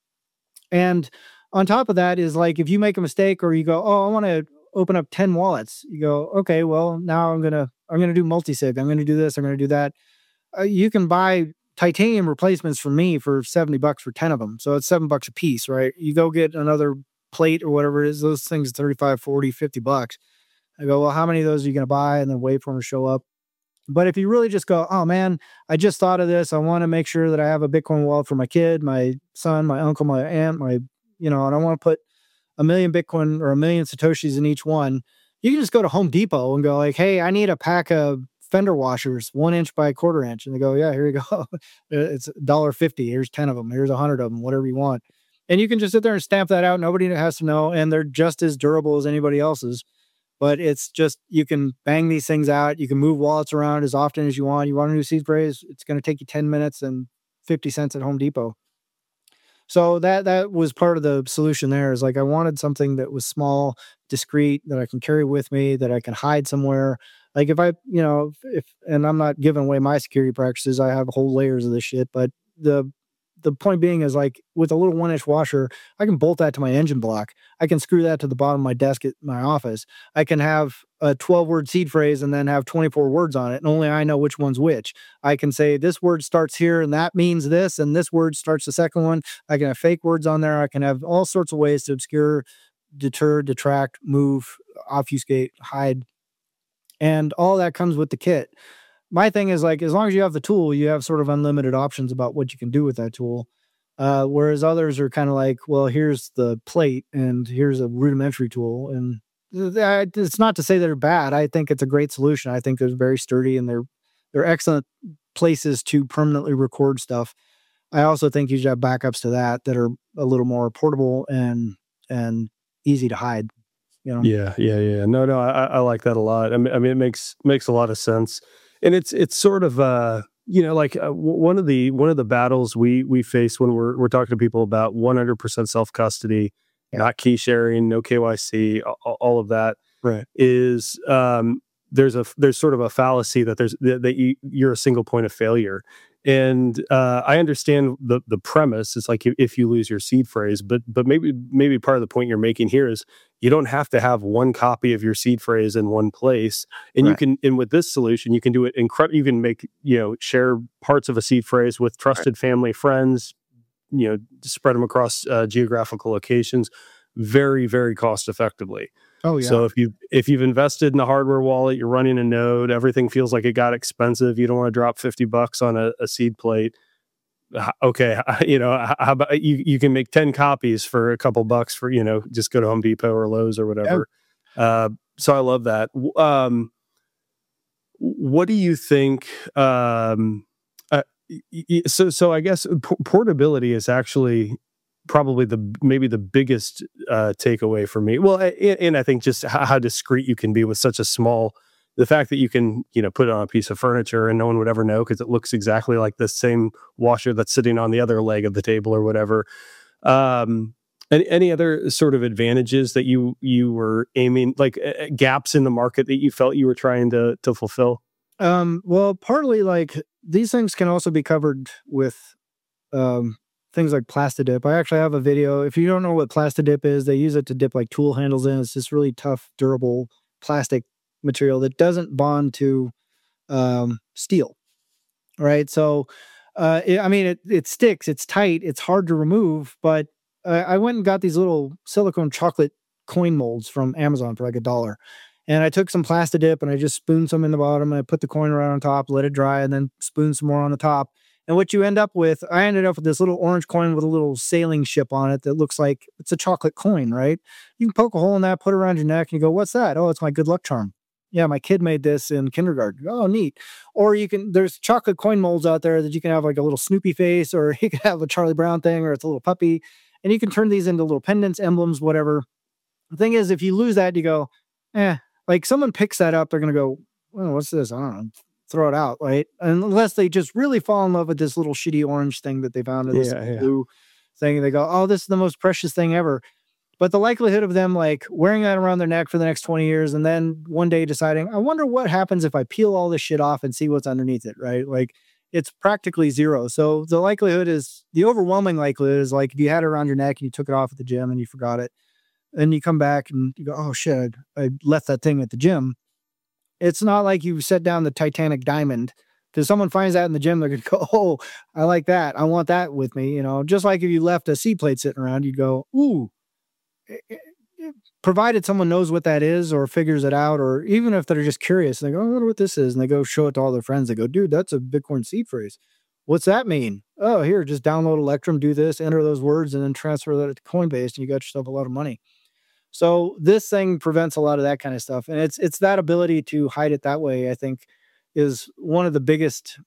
And on top of that is like, if you make a mistake or you go, oh, I want to open up ten wallets, you go, okay, well, now I'm going to, I'm going to do multi-sig. I'm going to do this. I'm going to do that. Uh, you can buy titanium replacements from me for seventy bucks for ten of them. So it's seven bucks a piece, right? You go get another plate or whatever it is, those things, thirty-five, forty, fifty bucks. I go, well, how many of those are you going to buy? And then wait for them to show up. But if you really just go, oh man, I just thought of this. I want to make sure that I have a Bitcoin wallet for my kid, my son, my uncle, my aunt, my, you know, and I want to put a million Bitcoin or a million Satoshis in each one. You can just go to Home Depot and go like, hey, I need a pack of fender washers, one inch by a quarter inch. And they go, yeah, here you go. It's one dollar fifty. Here's ten of them. Here's a hundred of them, whatever you want. And you can just sit there and stamp that out. Nobody has to know. And they're just as durable as anybody else's. But it's just, you can bang these things out. You can move wallets around as often as you want. You want a new seed phrase, it's going to take you ten minutes and fifty cents at Home Depot. So that that was part of the solution there, is like I wanted something that was small, discreet, that I can carry with me, that I can hide somewhere. Like if I, you know, if, and I'm not giving away my security practices, I have whole layers of this shit, but the The point being is like with a little one inch washer, I can bolt that to my engine block. I can screw that to the bottom of my desk at my office. I can have a twelve word seed phrase and then have twenty-four words on it. And only I know which one's which. I can say this word starts here and that means this, and this word starts the second one. I can have fake words on there. I can have all sorts of ways to obscure, deter, detract, move, obfuscate, hide. And all that comes with the kit. My thing is like, as long as you have the tool, you have sort of unlimited options about what you can do with that tool. Uh, whereas others are kind of like, well, here's the plate and here's a rudimentary tool. And th- it's not to say they're bad. I think it's a great solution. I think they're very sturdy and they're, they're excellent places to permanently record stuff. I also think you should have backups to that that are a little more portable and, and easy to hide. You know? Yeah, yeah, yeah. No, no, I, I like that a lot. I mean, I mean, it makes, makes a lot of sense. And it's it's sort of uh you know like uh, w- one of the one of the battles we we face when we're we're talking to people about one hundred percent self custody, yeah. not key sharing, no K Y C, all, all of that, right? Is um there's a there's sort of a fallacy that there's that, that you, you're a single point of failure. And uh, I understand the the premise. It's like if, if you lose your seed phrase, but but maybe maybe part of the point you're making here is you don't have to have one copy of your seed phrase in one place, and right. you can. And with this solution, you can do it incredible. You can make you know share parts of a seed phrase with trusted right. family, friends. You know, spread them across uh, geographical locations, very very cost effectively. Oh yeah. So if you if you've invested in a hardware wallet, you're running a node, everything feels like it got expensive. You don't want to drop fifty bucks on a, a seed plate. Okay, you know, how about you? You can make ten copies for a couple bucks for, you know, just go to Home Depot or Lowe's or whatever. Yeah. Uh, so I love that. Um, what do you think? Um, uh, so so I guess p- portability is actually probably the maybe the biggest uh, takeaway for me. Well, and, and I think just how, how discreet you can be with such a small. The fact that you can, you know, put it on a piece of furniture and no one would ever know because it looks exactly like the same washer that's sitting on the other leg of the table or whatever. Um, any, any other sort of advantages that you you were aiming, like uh, gaps in the market that you felt you were trying to to fulfill? Um, well, partly like these things can also be covered with um, things like Plastidip. I actually have a video. If you don't know what Plastidip is, they use it to dip like tool handles in. It's this really tough, durable plastic material that doesn't bond to um, steel, right? So, uh, it, I mean, it, it sticks, it's tight, it's hard to remove, but uh, I went and got these little silicone chocolate coin molds from Amazon for like a dollar. And I took some Plastidip and I just spooned some in the bottom and I put the coin right on top, let it dry, and then spooned some more on the top. And what you end up with, I ended up with this little orange coin with a little sailing ship on it that looks like it's a chocolate coin, right? You can poke a hole in that, put it around your neck, and you go, what's that? Oh, it's my good luck charm. Yeah, my kid made this in kindergarten. Oh, neat. Or you can, there's chocolate coin molds out there that you can have like a little Snoopy face, or you can have a Charlie Brown thing, or it's a little puppy. And you can turn these into little pendants, emblems, whatever. The thing is, if you lose that, you go, eh, like someone picks that up, they're going to go, well, what's this? I don't know. Throw it out, right? Unless they just really fall in love with this little shitty orange thing that they found in this yeah, yeah. blue thing. And they go, oh, this is the most precious thing ever. But the likelihood of them like wearing that around their neck for the next twenty years and then one day deciding, I wonder what happens if I peel all this shit off and see what's underneath it, right? Like it's practically zero. So the likelihood is, the overwhelming likelihood is like if you had it around your neck and you took it off at the gym and you forgot it, and you come back and you go, oh shit, I left that thing at the gym. It's not like you set down the Titanic diamond because someone finds that in the gym. They're going to go, oh, I like that. I want that with me. You know, just like if you left a C plate sitting around, you'd go, ooh, provided someone knows what that is or figures it out, or even if they're just curious, they go, I wonder what this is. And they go show it to all their friends. They go, dude, that's a Bitcoin seed phrase. What's that mean? Oh, here, just download Electrum, do this, enter those words, and then transfer that to Coinbase, and you got yourself a lot of money. So this thing prevents a lot of that kind of stuff. And it's it's that ability to hide it that way, I think, is one of the biggest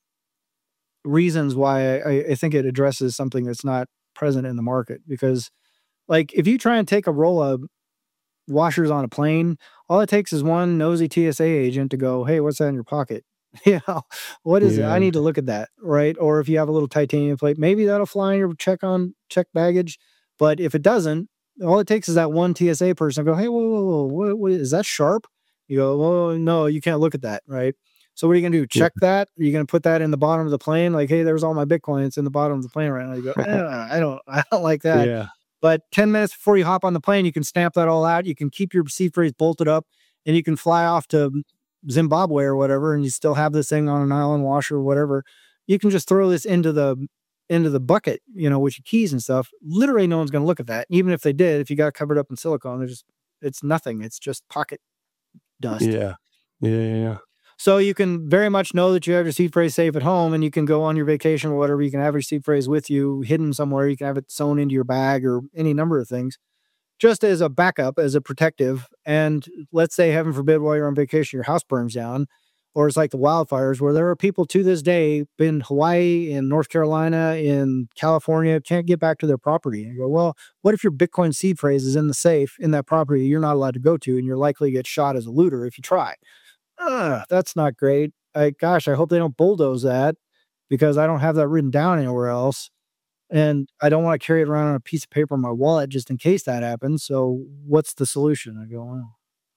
reasons why I, I think it addresses something that's not present in the market. Because, like, if you try and take a roll of washers on a plane, all it takes is one nosy T S A agent to go, hey, what's that in your pocket? Yeah, what is yeah. it? I need to look at that, right? Or if you have a little titanium plate, maybe that'll fly in your check on check baggage. But if it doesn't, all it takes is that one T S A person go, hey, whoa, whoa, whoa, what, what, is that sharp? You go, well, no, you can't look at that, right? So what are you going to do? Check yeah. that? Are you going to put that in the bottom of the plane? Like, hey, there's all my Bitcoin. It's in the bottom of the plane right now. You go, eh, I don't, I don't like that. Yeah. But ten minutes before you hop on the plane, you can stamp that all out. You can keep your seed phrase bolted up, and you can fly off to Zimbabwe or whatever, and you still have this thing on an island washer or whatever. You can just throw this into the into the bucket, you know, with your keys and stuff. Literally, no one's going to look at that. Even if they did, if you got it covered up in silicone, they're just, it's nothing. It's just pocket dust. Yeah. Yeah. Yeah. yeah. So you can very much know that you have your seed phrase safe at home, and you can go on your vacation or whatever. You can have your seed phrase with you hidden somewhere. You can have it sewn into your bag or any number of things, just as a backup, as a protective. And let's say, heaven forbid, while you're on vacation, your house burns down, or it's like the wildfires where there are people to this day in Hawaii, in North Carolina, in California, can't get back to their property. And you go, well, what if your Bitcoin seed phrase is in the safe in that property you're not allowed to go to, and you're likely to get shot as a looter if you try? Uh, that's not great. I, gosh, I hope they don't bulldoze that, because I don't have that written down anywhere else. And I don't want to carry it around on a piece of paper in my wallet just in case that happens. So what's the solution? I go, well,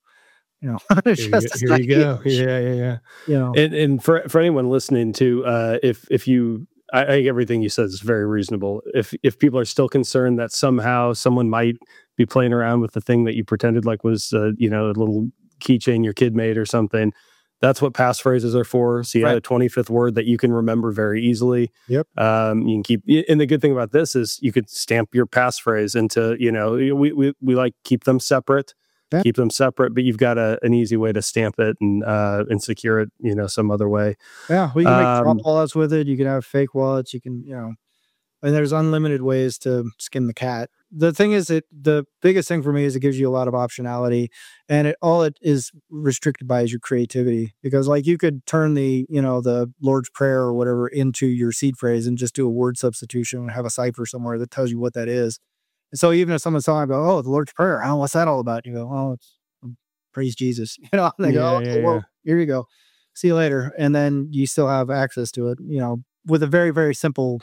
you know, it's here just you, go. Here you go. Yeah, yeah, yeah. You know, and, and for for anyone listening to, uh, if if you, I, I think everything you said is very reasonable. If if people are still concerned that somehow someone might be playing around with the thing that you pretended like was, uh, you know, a little keychain your kid made or something, that's what passphrases are for. So you right. have a twenty-fifth word that you can remember very easily. Yep. Um, you can keep, and the good thing about this is you could stamp your passphrase into, you know, we we we like keep them separate. Yeah. keep them separate, but you've got a, an easy way to stamp it and uh, and secure it, you know, some other way. Yeah, well, you can make drop Um, wallets with it. You can have fake wallets. You can, you know, and there's unlimited ways to skin the cat. The thing is that the biggest thing for me is it gives you a lot of optionality, and it all it is restricted by is your creativity. Because like you could turn the, you know, the Lord's Prayer or whatever into your seed phrase and just do a word substitution and have a cipher somewhere that tells you what that is. And so even if someone's talking about, oh, the Lord's Prayer, oh, what's that all about? You go, oh, it's um, praise Jesus. You know, and they go, yeah, oh, yeah, okay, yeah. well, here you go. See you later. And then you still have access to it, you know, with a very, very simple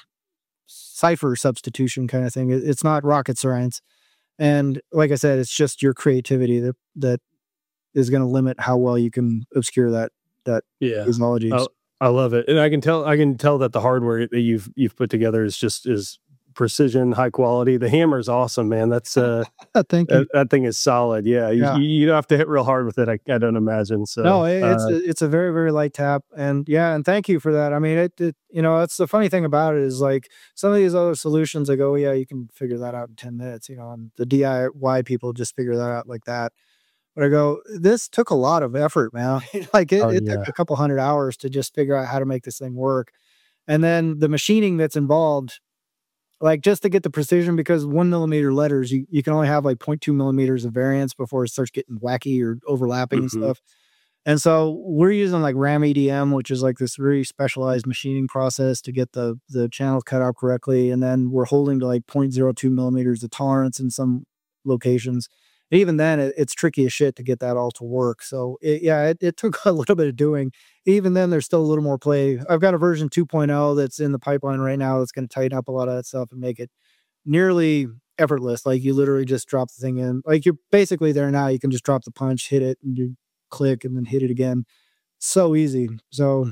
cipher substitution kind of thing. It, it's not rocket science. And like I said, it's just your creativity that that is going to limit how well you can obscure that that Yeah. phraseology. I, I love it, and I can tell. I can tell that the hardware that you've you've put together is just is precision, high quality. The hammer is awesome, man. That's uh, Thank you. that, that thing is solid. Yeah, you, Yeah. you, you don't have to hit real hard with it. I, I don't imagine. So No, it, it's uh, a, it's a very, very light tap, and yeah, and thank you for that. I mean, it, it you know, that's the funny thing about it is like some of these other solutions, I go, yeah, you can figure that out in ten minutes, you know, and the D I Y people just figure that out like that. But I go, this took a lot of effort, man. Like it, oh it yeah, took a couple hundred hours to just figure out how to make this thing work, and then the machining that's involved. Like just to get the precision, because one millimeter letters, you, you can only have like zero point two millimeters of variance before it starts getting wacky or overlapping and hmm stuff. And so we're using like RAM E D M, which is like this very specialized machining process to get the the channel cut out correctly. And then we're holding to like zero point zero two millimeters of tolerance in some locations. And even then, it, it's tricky as shit to get that all to work. So it, yeah, it, it took a little bit of doing. Even then, there's still a little more play. I've got a version two point oh that's in the pipeline right now that's going to tighten up a lot of that stuff and make it nearly effortless. Like you literally just drop the thing in. Like you're basically there now. You can just drop the punch, hit it, and you click, and then hit it again. So easy. So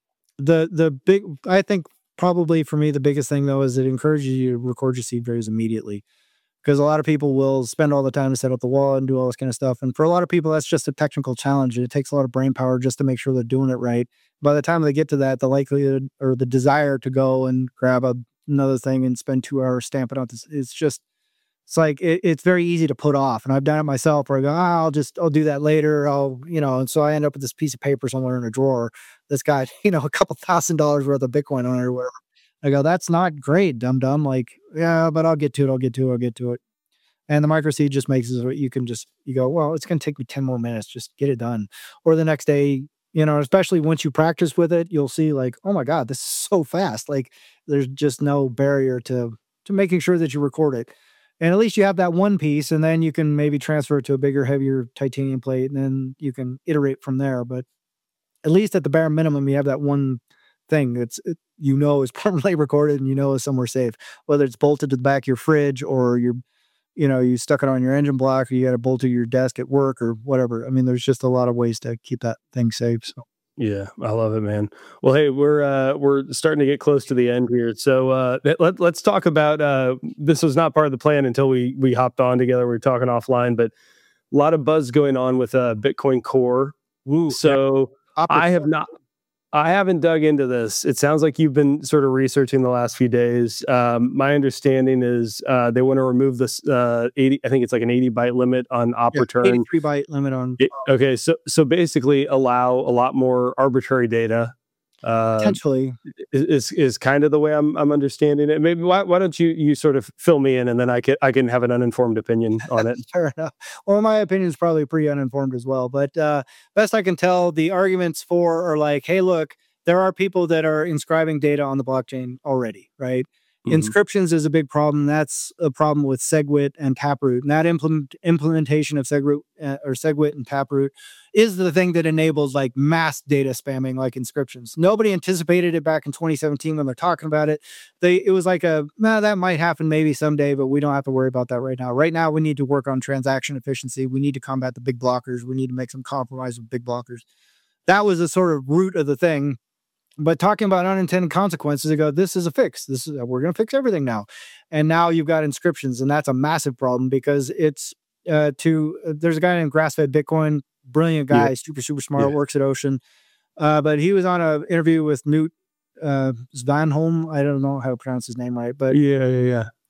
the the big, I think probably for me the biggest thing though is it encourages you to record your seed phrase immediately. Because a lot of people will spend all the time to set up the wallet and do all this kind of stuff. And for a lot of people, that's just a technical challenge. It takes a lot of brain power just to make sure they're doing it right. By the time they get to that, the likelihood or the desire to go and grab a, another thing and spend two hours stamping out this, it's just, it's like, it, it's very easy to put off. And I've done it myself where I go, ah, I'll just, I'll do that later. I'll, you know, and so I end up with this piece of paper somewhere in a drawer that's got, you know, a couple thousand dollars worth of Bitcoin on it or whatever. I go, that's not great, dum dum. Like, yeah, but I'll get to it. I'll get to it. I'll get to it. And the microseed just makes it so you can just, you go, well, it's going to take me ten more minutes. Just get it done. Or the next day, you know, especially once you practice with it, you'll see like, oh my God, this is so fast. Like there's just no barrier to, to making sure that you record it. And at least you have that one piece and then you can maybe transfer it to a bigger, heavier titanium plate and then you can iterate from there. But at least at the bare minimum, you have that one thing that's, it, you know, is permanently recorded and you know is somewhere safe, whether it's bolted to the back of your fridge or you're, you know, you stuck it on your engine block or you got it bolted to your desk at work or whatever. I mean, there's just a lot of ways to keep that thing safe. So. yeah, I love it, man. Well, hey, we're uh, we're starting to get close to the end here, so uh, let let's talk about. Uh, this was not part of the plan until we we hopped on together. We were talking offline, but a lot of buzz going on with uh, Bitcoin Core. Ooh, So yeah. I have not. I haven't dug into this. It sounds like you've been sort of researching the last few days. Um, my understanding is uh, they want to remove this uh, eighty. I think it's like an eighty byte limit on op yeah, return. eighty-three byte limit on. It, okay, so so basically allow a lot more arbitrary data. Uh, Potentially is is kind of the way I'm I'm understanding it. Maybe why why don't you you sort of fill me in and then I can I can have an uninformed opinion on it. Fair enough. Well, my opinion is probably pretty uninformed as well. But uh, best I can tell, the arguments for are like, hey, look, there are people that are inscribing data on the blockchain already, right? Mm-hmm. Inscriptions is a big problem. That's a problem with SegWit and Taproot. And that implement, implementation of SegWit uh, or SegWit and Taproot is the thing that enables like mass data spamming like inscriptions. Nobody anticipated it back in twenty seventeen when they're talking about it. They it was like a, nah, that might happen maybe someday, but we don't have to worry about that right now. Right now, we need to work on transaction efficiency. We need to combat the big blockers. We need to make some compromise with big blockers. That was the sort of root of the thing. But talking about unintended consequences, they go, this is a fix. This is we're going to fix everything now. And now you've got inscriptions, and that's a massive problem because it's uh, to uh, there's a guy named Grassfed Bitcoin, brilliant guy, yeah. super super smart, yeah. works at Ocean. Uh, but he was on an interview with Newt uh, Svanholm. I don't know how to pronounce his name right, but yeah, yeah, yeah.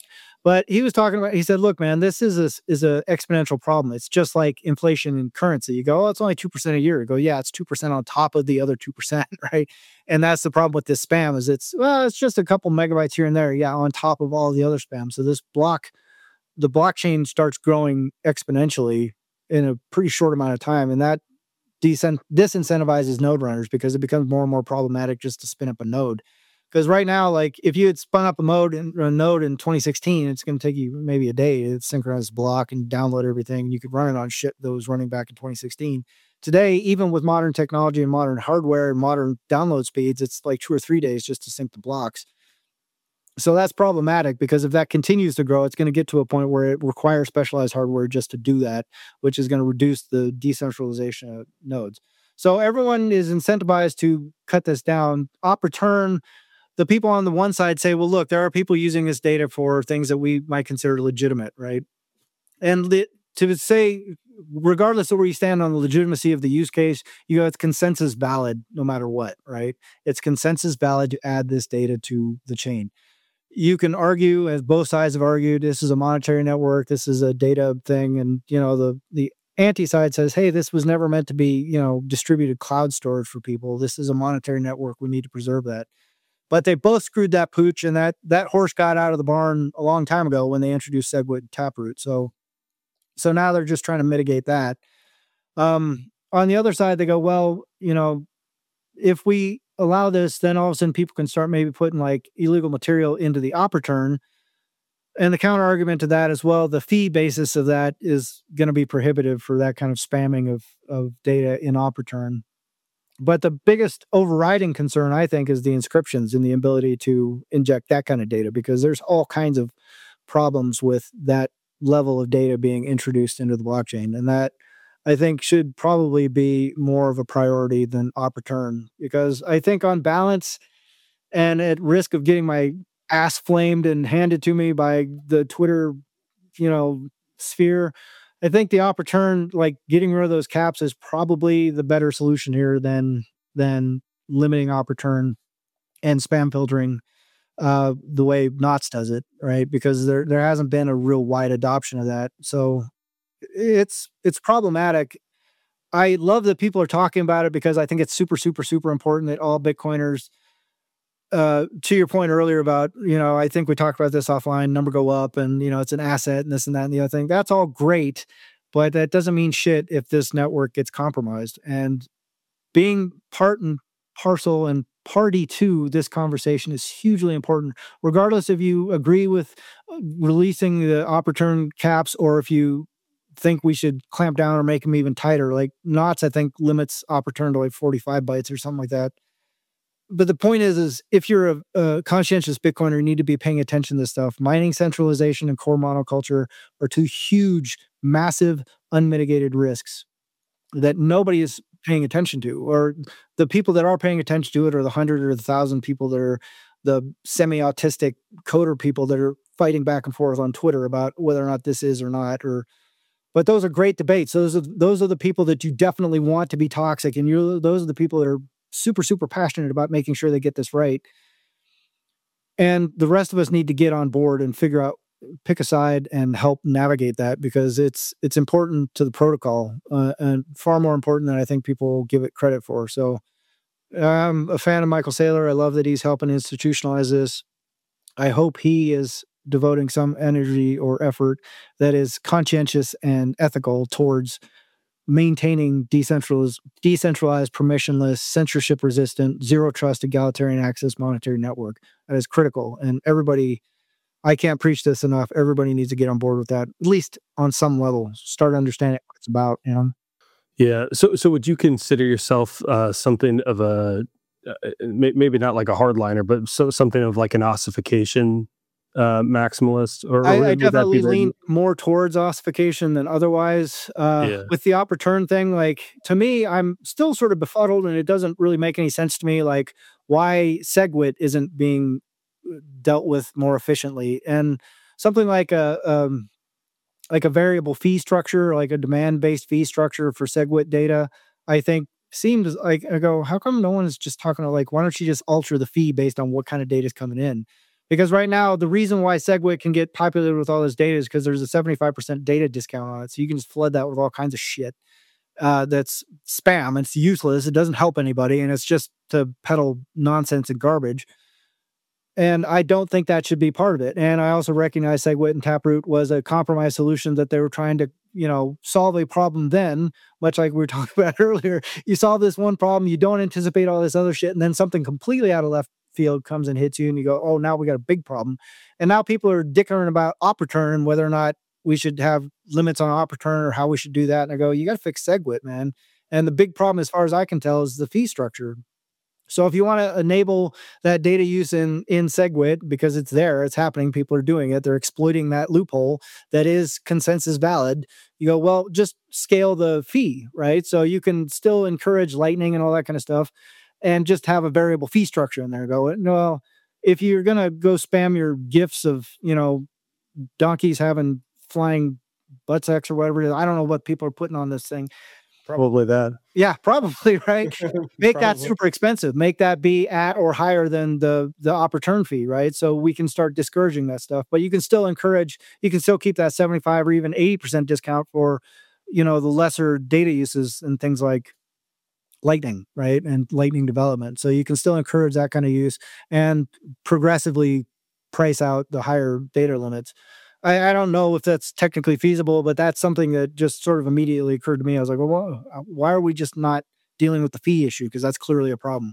But he was talking about, he said, look, man, this is a, is a exponential problem. It's just like inflation in currency. You go, oh, it's only two percent a year. You go, yeah, it's two percent on top of the other two percent, right? And that's the problem with this spam is it's, well, it's just a couple megabytes here and there. Yeah, on top of all the other spam. So this block, the blockchain starts growing exponentially in a pretty short amount of time. And that decent, disincentivizes node runners because it becomes more and more problematic just to spin up a node. Because right now, like if you had spun up a mode in a node in twenty sixteen, it's going to take you maybe a day to synchronize the block and download everything. You could run it on shit that was running back in twenty sixteen. Today, even with modern technology and modern hardware and modern download speeds, it's like two or three days just to sync the blocks. So that's problematic because if that continues to grow, it's going to get to a point where it requires specialized hardware just to do that, which is going to reduce the decentralization of nodes. So everyone is incentivized to cut this down. Op return, the people on the one side say, well, look, there are people using this data for things that we might consider legitimate, right? And li- to say, regardless of where you stand on the legitimacy of the use case, you know, it's consensus valid no matter what, right? It's consensus valid to add this data to the chain. You can argue, as both sides have argued, this is a monetary network, this is a data thing, and, you know, the the anti-side says, hey, this was never meant to be, you know, distributed cloud storage for people. This is a monetary network. We need to preserve that. But they both screwed that pooch, and that that horse got out of the barn a long time ago when they introduced SegWit and Taproot. So, so now they're just trying to mitigate that. Um, on the other side, they go, well, you know, if we allow this, then all of a sudden people can start maybe putting like illegal material into the op return. And the counter argument to that as well, the fee basis of that is going to be prohibitive for that kind of spamming of, of data in op return. But the biggest overriding concern, I think, is the inscriptions and the ability to inject that kind of data, because there's all kinds of problems with that level of data being introduced into the blockchain. And that, I think, should probably be more of a priority than op return, because I think on balance, and at risk of getting my ass flamed and handed to me by the Twitter, you know, sphere, I think the op return, like getting rid of those caps, is probably the better solution here than than limiting op return and spam filtering uh, the way Knots does it, right? Because there there hasn't been a real wide adoption of that, so it's it's problematic. I love that people are talking about it because I think it's super super super important that all Bitcoiners. Uh, to your point earlier about, you know, I think we talked about this offline, number go up and, you know, it's an asset and this and that and the other thing. That's all great, but that doesn't mean shit if this network gets compromised. And being part and parcel and party to this conversation is hugely important, regardless if you agree with releasing the op return caps or if you think we should clamp down or make them even tighter. Like Knots, I think, limits op return to like forty-five bytes or something like that. But the point is, is if you're a, a conscientious Bitcoiner, you need to be paying attention to this stuff. Mining centralization and core monoculture are two huge, massive, unmitigated risks that nobody is paying attention to. Or the people that are paying attention to it are the hundred or the thousand people that are the semi-autistic coder people that are fighting back and forth on Twitter about whether or not this is or not. Or, but those are great debates. Those are those are the people that you definitely want to be toxic, and you those are the people that are super, super passionate about making sure they get this right. And the rest of us need to get on board and figure out, pick a side and help navigate that, because it's it's important to the protocol uh, and far more important than I think people give it credit for. So I'm a fan of Michael Saylor. I love that he's helping institutionalize this. I hope he is devoting some energy or effort that is conscientious and ethical towards maintaining decentralized, decentralized, permissionless, censorship-resistant, zero-trust, egalitarian access monetary network. That is critical. And everybody, I can't preach this enough, everybody needs to get on board with that, at least on some level, start understanding what it's about, you know? Yeah. So, so would you consider yourself uh, something of a, uh, maybe not like a hardliner, but so something of like an ossification uh, maximalist? Or, or I, I would that definitely be lean more towards ossification than otherwise. Uh, Yeah. With the op return thing, like, to me, I'm still sort of befuddled, and it doesn't really make any sense to me, like, why SegWit isn't being dealt with more efficiently. And something like a um, like a variable fee structure, like a demand-based fee structure for SegWit data, I think seems like, I go, how come no one is just talking to, like, why don't you just alter the fee based on what kind of data is coming in? Because right now, the reason why SegWit can get populated with all this data is because there's a seventy-five percent data discount on it. So you can just flood that with all kinds of shit uh, that's spam. It's useless. It doesn't help anybody. And it's just to peddle nonsense and garbage. And I don't think that should be part of it. And I also recognize SegWit and Taproot was a compromise solution that they were trying to, you know, solve a problem then, much like we were talking about earlier. You solve this one problem, you don't anticipate all this other shit, and then something completely out of left field comes and hits you, and you go, oh, now we got a big problem. And now people are dickering about op return and whether or not we should have limits on op return or how we should do that. And I go, you got to fix SegWit, man. And the big problem, as far as I can tell, is the fee structure. So if you want to enable that data use in, in SegWit, because it's there, it's happening, people are doing it, they're exploiting that loophole that is consensus valid, you go, well, just scale the fee, right? So you can still encourage Lightning and all that kind of stuff and just have a variable fee structure in there. Go, well, if you're going to go spam your gifts of, you know, donkeys having flying butt sex or whatever it is, I don't know what people are putting on this thing. Probably that. Yeah, probably, right? Make that super expensive. Make that be at or higher than the the op return fee, right? So we can start discouraging that stuff. But you can still encourage, you can still keep that seventy-five or even eighty percent discount for, you know, the lesser data uses and things like Lightning, right? And Lightning development. So you can still encourage that kind of use and progressively price out the higher data limits. I, I don't know if that's technically feasible, but that's something that just sort of immediately occurred to me. I was like, well, why are we just not dealing with the fee issue? Because that's clearly a problem.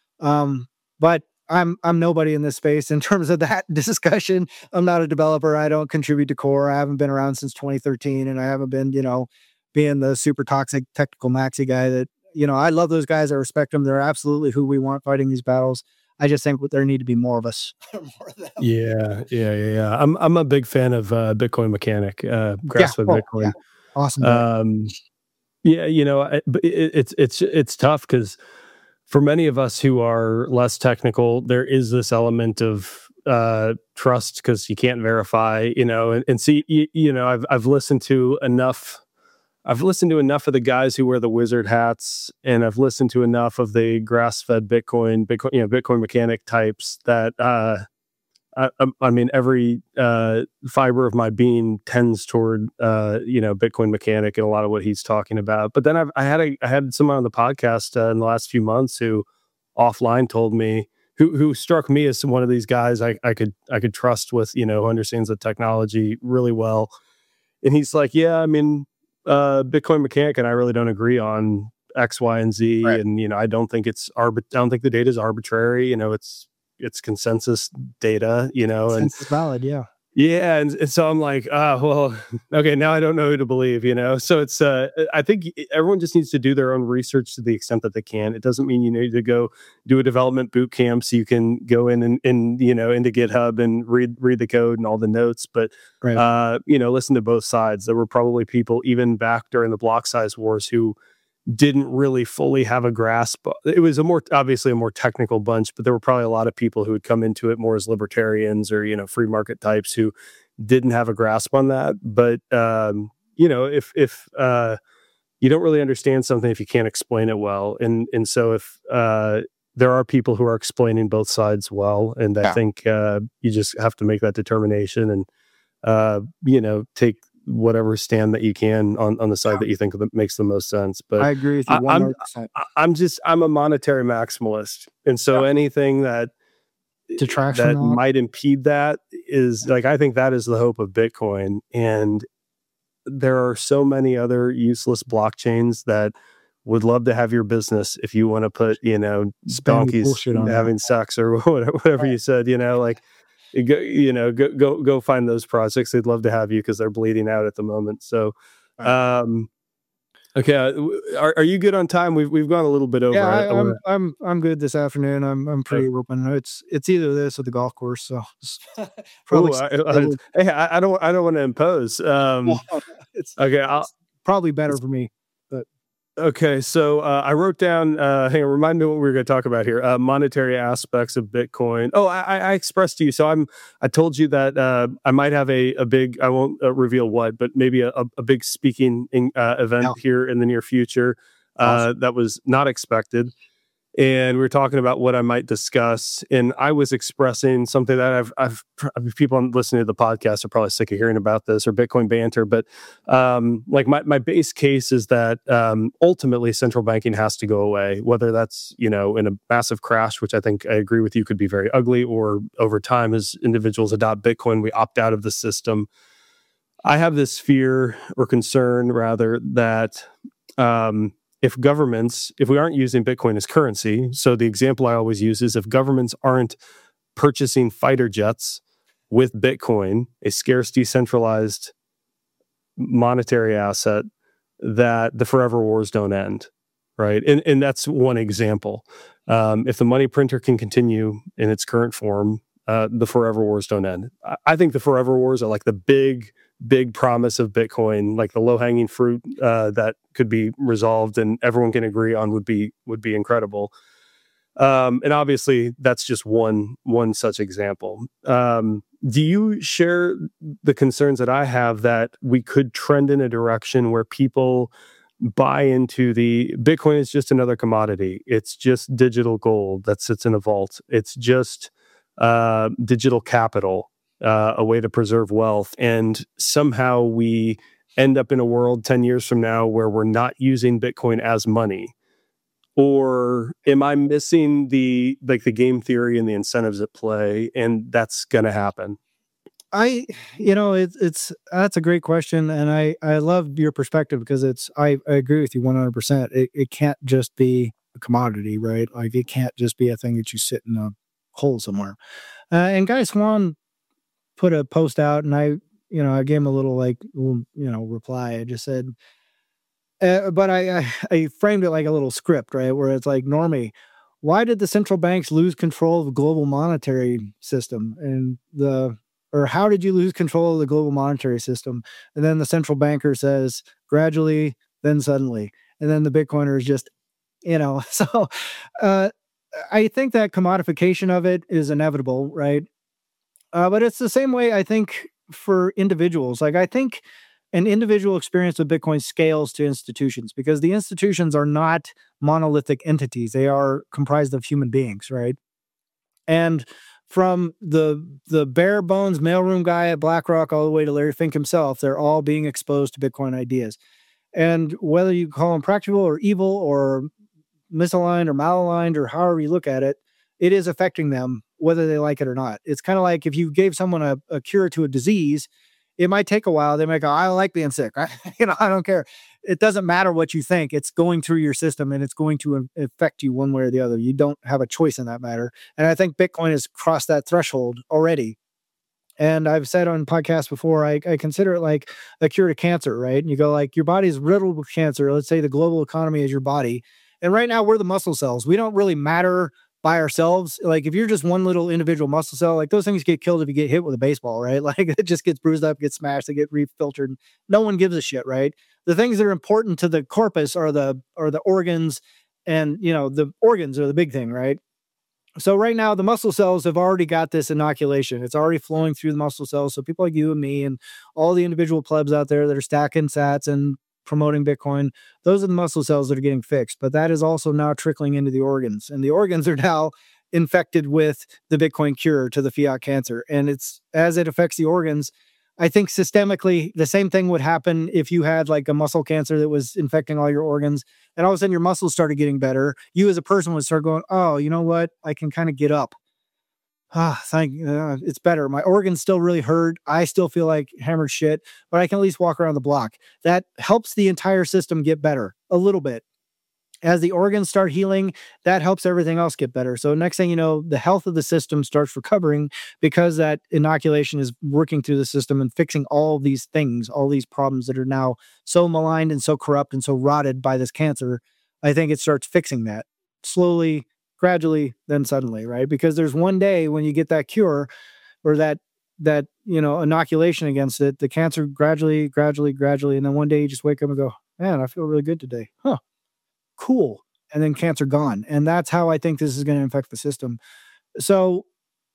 Um, but I'm I'm nobody in this space in terms of that discussion. I'm not a developer. I don't contribute to core. I haven't been around since twenty thirteen, and I haven't been, you know, being the super toxic technical maxi guy that, you know, I love those guys. I respect them. They're absolutely who we want fighting these battles. I just think there need to be more of us. more of them. Yeah, yeah, yeah, yeah. I'm I'm a big fan of uh, Bitcoin Mechanic, uh, Grassfed yeah. oh, Bitcoin. Yeah. Awesome. Um, yeah, you know, it, it's it's it's tough because for many of us who are less technical, there is this element of uh, trust because you can't verify, you know, and, and see, you, you know, I've I've listened to enough. I've listened to enough of the guys who wear the wizard hats, and I've listened to enough of the grass-fed Bitcoin, Bitcoin, you know, Bitcoin mechanic types that, uh, I, I mean, every uh, fiber of my being tends toward, uh, you know, Bitcoin mechanic and a lot of what he's talking about. But then I've, I had a, I had someone on the podcast uh, in the last few months who, offline, told me who who struck me as one of these guys I, I could I could trust with, you know, who understands the technology really well, and he's like, yeah, I mean. Uh, Bitcoin mechanic and I really don't agree on X, Y, and Z, right. And you know, I don't think it's arbit. I don't think the data is arbitrary. You know, it's it's consensus data. You know, and it's valid. Yeah, yeah, and, and so I'm like, ah, oh, well, okay, now I don't know who to believe. You know, so it's uh, I think everyone just needs to do their own research to the extent that they can. It doesn't mean you need to go do a development boot camp so you can go in and, and you know into GitHub and read read the code and all the notes. But right. uh, you know, listen to both sides. There were probably people even back during the block size wars who didn't really fully have a grasp. It was a more obviously a more technical bunch, but there were probably a lot of people who would come into it more as libertarians or, you know, free market types who didn't have a grasp on that. But, um, you know, if, if, uh, you don't really understand something if you can't explain it well. And, and so if, uh, there are people who are explaining both sides well, and I yeah. think, uh, you just have to make that determination and, uh, you know, take whatever stand that you can on, on the side yeah. that you think that makes the most sense. But I agree with you one hundred percent. I'm, I'm just, I'm a monetary maximalist. And so yeah. anything that detracts that, that might impede that is like, I think that is the hope of Bitcoin. And there are so many other useless blockchains that would love to have your business if you want to put, you know, donkeys having that. sex or whatever, whatever right. you said, you know, like, Go, you know, go, go, go find those projects. They'd love to have you because they're bleeding out at the moment. So, um, okay. Are, are you good on time? We've, we've gone a little bit over. Yeah, I, I'm, I'm, I'm good this afternoon. I'm, I'm pretty okay. open. It's, it's either this or the golf course. So probably, Ooh, I, I, hey, I, I don't, I don't want to impose. Um, it's okay. I'll, it's probably better for me. Okay, so uh, I wrote down, uh, hang on, remind me what we were going to talk about here. Uh, monetary aspects of Bitcoin. Oh, I, I expressed to you. So I'm, I told you that uh, I might have a, a big, I won't uh, reveal what, but maybe a, a big speaking in, uh, event yeah. here in the near future uh, awesome. that was not expected. and we were talking about what I might discuss. And I was expressing something that I've, I've, people listening to the podcast are probably sick of hearing about this or Bitcoin banter, but um, like my, my base case is that um, ultimately central banking has to go away, whether that's, you know, in a massive crash, which I think I agree with you could be very ugly, or over time as individuals adopt Bitcoin, we opt out of the system. I have this fear or concern rather that um, if governments, if we aren't using Bitcoin as currency, so the example I always use is if governments aren't purchasing fighter jets with Bitcoin, a scarce, decentralized monetary asset, that the forever wars don't end, right? And, and that's one example. Um, if the money printer can continue in its current form, uh, the forever wars don't end. I, I think the forever wars are like the big big promise of Bitcoin, like the low-hanging fruit uh, that could be resolved and everyone can agree on would be would be incredible. Um, and obviously, that's just one one such example. Um, do you share the concerns that I have that we could trend in a direction where people buy into the Bitcoin is just another commodity? It's just digital gold that sits in a vault. It's just uh, digital capital. Uh, a way to preserve wealth, and somehow we end up in a world ten years from now where we're not using Bitcoin as money? Or am I missing the like the game theory and the incentives at play, and that's going to happen? I, you know, it's it's that's a great question, and I I love your perspective because it's I, I agree with you one hundred percent. It it can't just be a commodity, right? Like it can't just be a thing that you sit in a hole somewhere. Uh, and Guy Swan put a post out, and I, you know, I gave him a little like, you know, reply. I just said, uh, but I, I, I framed it like a little script, right? Where it's like, Normie, why did the central banks lose control of the global monetary system? And the, or how did you lose control of the global monetary system? And then the central banker says, gradually, then suddenly. And then the Bitcoiner is just, you know, so uh, I think that commodification of it is inevitable, right? Uh, but it's the same way, I think, for individuals. Like, I think an individual experience with Bitcoin scales to institutions because the institutions are not monolithic entities. They are comprised of human beings, right? And from the the bare bones mailroom guy at BlackRock all the way to Larry Fink himself, they're all being exposed to Bitcoin ideas. And whether you call them practical or evil or misaligned or malaligned or however you look at it, it is affecting them whether they like it or not. It's kind of like if you gave someone a, a cure to a disease, it might take a while. They might go, I like being sick. I, you know, I don't care. It doesn't matter what you think. It's going through your system and it's going to affect you one way or the other. You don't have a choice in that matter. And I think Bitcoin has crossed that threshold already. And I've said on podcasts before, I, I consider it like a cure to cancer, right? And you go like, your body's riddled with cancer. Let's say the global economy is your body. And right now we're the muscle cells. We don't really matter by ourselves. Like if you're just one little individual muscle cell, like those things get killed if you get hit with a baseball, right? Like it just gets bruised up, gets smashed, they get refiltered. No one gives a shit, right? The things that are important to the corpus are the are the organs, and you know, the organs are the big thing, right? So right now the muscle cells have already got this inoculation. It's already flowing through the muscle cells. So people like you and me and all the individual plebs out there that are stacking sats and promoting Bitcoin, those are the muscle cells that are getting fixed. But that is also now trickling into the organs. And the organs are now infected with the Bitcoin cure to the fiat cancer. And it's as it affects the organs, I think systemically, the same thing would happen if you had like a muscle cancer that was infecting all your organs. And all of a sudden your muscles started getting better. You as a person would start going, oh, you know what? I can kind of get up. Ah, thank uh, it's better. My organs still really hurt. I still feel like hammered shit, but I can at least walk around the block. That helps the entire system get better a little bit. As the organs start healing, that helps everything else get better. So next thing you know, the health of the system starts recovering because that inoculation is working through the system and fixing all these things, all these problems that are now so maligned and so corrupt and so rotted by this cancer. I think it starts fixing that slowly, gradually, then suddenly, right? Because there's one day when you get that cure or that, that, you know, inoculation against it, the cancer gradually, gradually, gradually. And then one day you just wake up and go, man, I feel really good today. Huh. Cool. And then cancer gone. And that's how I think this is going to infect the system. So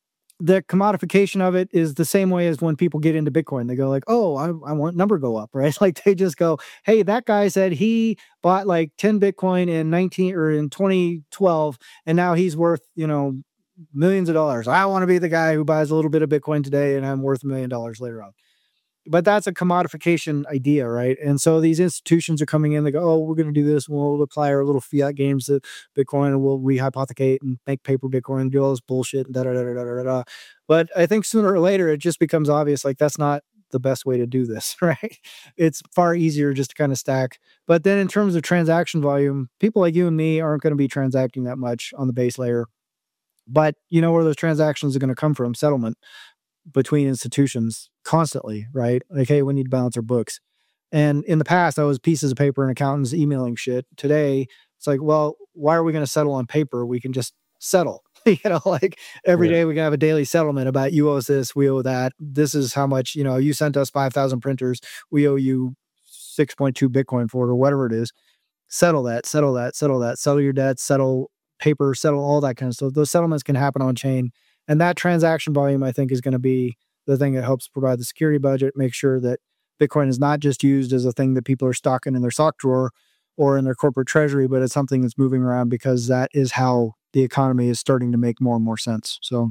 the commodification of it is the same way as when people get into Bitcoin. They go like, oh, I, I want number go up, right? Like they just go, hey, that guy said he bought like ten Bitcoin in nineteen or in twenty twelve, and now he's worth, you know, millions of dollars. I want to be the guy who buys a little bit of Bitcoin today and I'm worth a million dollars later on. But that's a commodification idea, right? And so these institutions are coming in, they go, oh, we're going to do this. We'll apply our little fiat games to Bitcoin and we'll rehypothecate and make paper Bitcoin and do all this bullshit and da da da da da da. But I think sooner or later, it just becomes obvious, like, that's not the best way to do this, right? It's far easier just to kind of stack. But then in terms of transaction volume, people like you and me aren't going to be transacting that much on the base layer. But you know where those transactions are going to come from? Settlement between institutions constantly, right? Like, hey, we need to balance our books. And in the past, that was pieces of paper and accountants emailing shit. Today, it's like, well, why are we going to settle on paper? We can just settle. You know, like every yeah. day we can have a daily settlement about you owe us this, we owe that. This is how much, you know, you sent us five thousand printers. We owe you six point two Bitcoin for it or whatever it is. Settle that, settle that, settle that, settle your debts, settle paper, settle all that kind of stuff. Those settlements can happen on chain. And that transaction volume, I think, is going to be the thing that helps provide the security budget, make sure that Bitcoin is not just used as a thing that people are stocking in their sock drawer or in their corporate treasury, but it's something that's moving around because that is how the economy is starting to make more and more sense. So,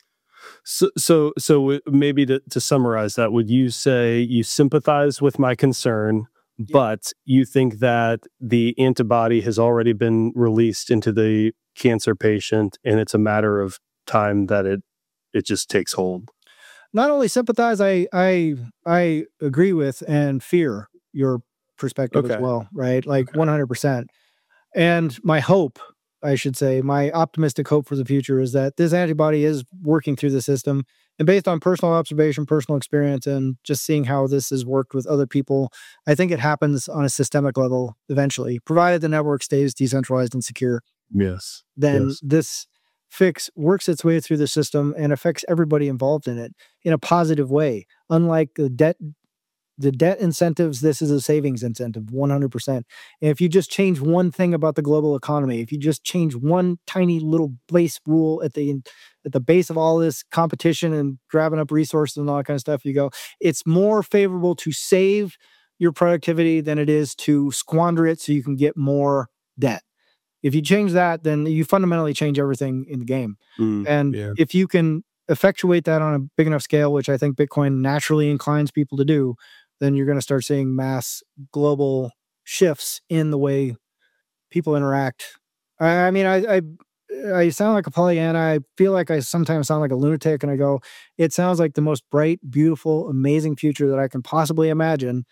so, so, so maybe to, to summarize that, would you say you sympathize with my concern, yeah. but you think that the antibody has already been released into the cancer patient and it's a matter of time that it it just takes hold? Not only sympathize, I I I agree with and fear your perspective okay. as well, right? Like okay. one hundred percent. And my hope, I should say, my optimistic hope for the future is that this antibody is working through the system. And based on personal observation, personal experience, and just seeing how this has worked with other people, I think it happens on a systemic level eventually, provided the network stays decentralized and secure. Yes. Then yes. this fix works its way through the system and affects everybody involved in it in a positive way. Unlike the debt, the debt incentives, this is a savings incentive, one hundred percent. And if you just change one thing about the global economy, if you just change one tiny little base rule at the at the base of all this competition and grabbing up resources and all that kind of stuff, you go, it's more favorable to save your productivity than it is to squander it so you can get more debt. If you change that, then you fundamentally change everything in the game. Mm, and yeah. if you can effectuate that on a big enough scale, which I think Bitcoin naturally inclines people to do, then you're going to start seeing mass global shifts in the way people interact. I, I mean, I, I I sound like a Pollyanna. I feel like I sometimes sound like a lunatic, and I go, it sounds like the most bright, beautiful, amazing future that I can possibly imagine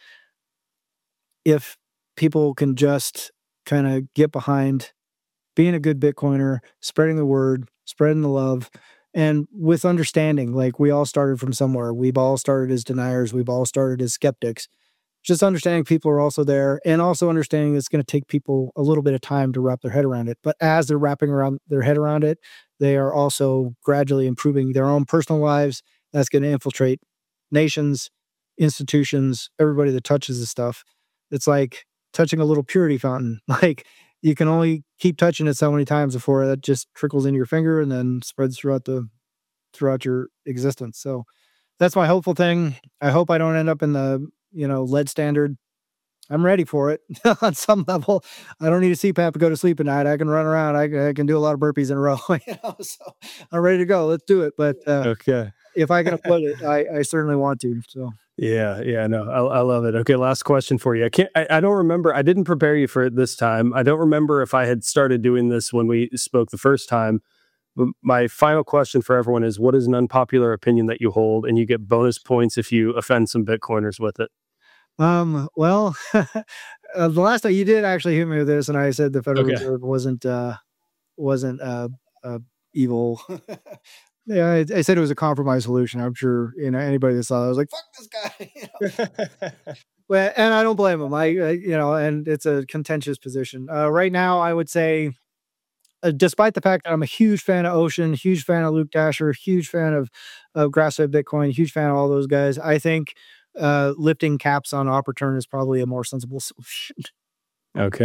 if people can just kind of get behind being a good Bitcoiner, spreading the word, spreading the love, and with understanding. Like, we all started from somewhere. We've all started as deniers. We've all started as skeptics. Just understanding people are also there, and also understanding it's going to take people a little bit of time to wrap their head around it. But as they're wrapping around their head around it, they are also gradually improving their own personal lives. That's going to infiltrate nations, institutions, everybody that touches this stuff. It's like touching a little purity fountain. Like, you can only keep touching it so many times before that just trickles into your finger and then spreads throughout the throughout your existence. So that's my hopeful thing. I hope I don't end up in the, you know, lead standard. I'm ready for it on some level. I don't need a C PAP to go to sleep at night. I can run around. I, I can do a lot of burpees in a row. You know, so I'm ready to go. Let's do it. But uh, okay, if I can afford it, I, I certainly want to. So. Yeah, yeah, no, I, I love it. Okay, last question for you. I can't. I, I don't remember. I didn't prepare you for it this time. I don't remember if I had started doing this when we spoke the first time. But my final question for everyone is: what is an unpopular opinion that you hold, and you get bonus points if you offend some Bitcoiners with it? Um. Well, uh, the last time you did actually hit me with this, and I said the Federal okay. Reserve wasn't uh, wasn't uh, uh, evil. Yeah, I, I said it was a compromise solution. I'm sure, you know, anybody that saw that was like, "Fuck this guy." You know? Well, and I don't blame him. I, I, you know, and it's a contentious position. Uh, right now, I would say, uh, despite the fact that I'm a huge fan of Ocean, huge fan of Luke Dasher, huge fan of of Grassfed Bitcoin, huge fan of all those guys, I think uh, lifting caps on op return is probably a more sensible solution. Okay.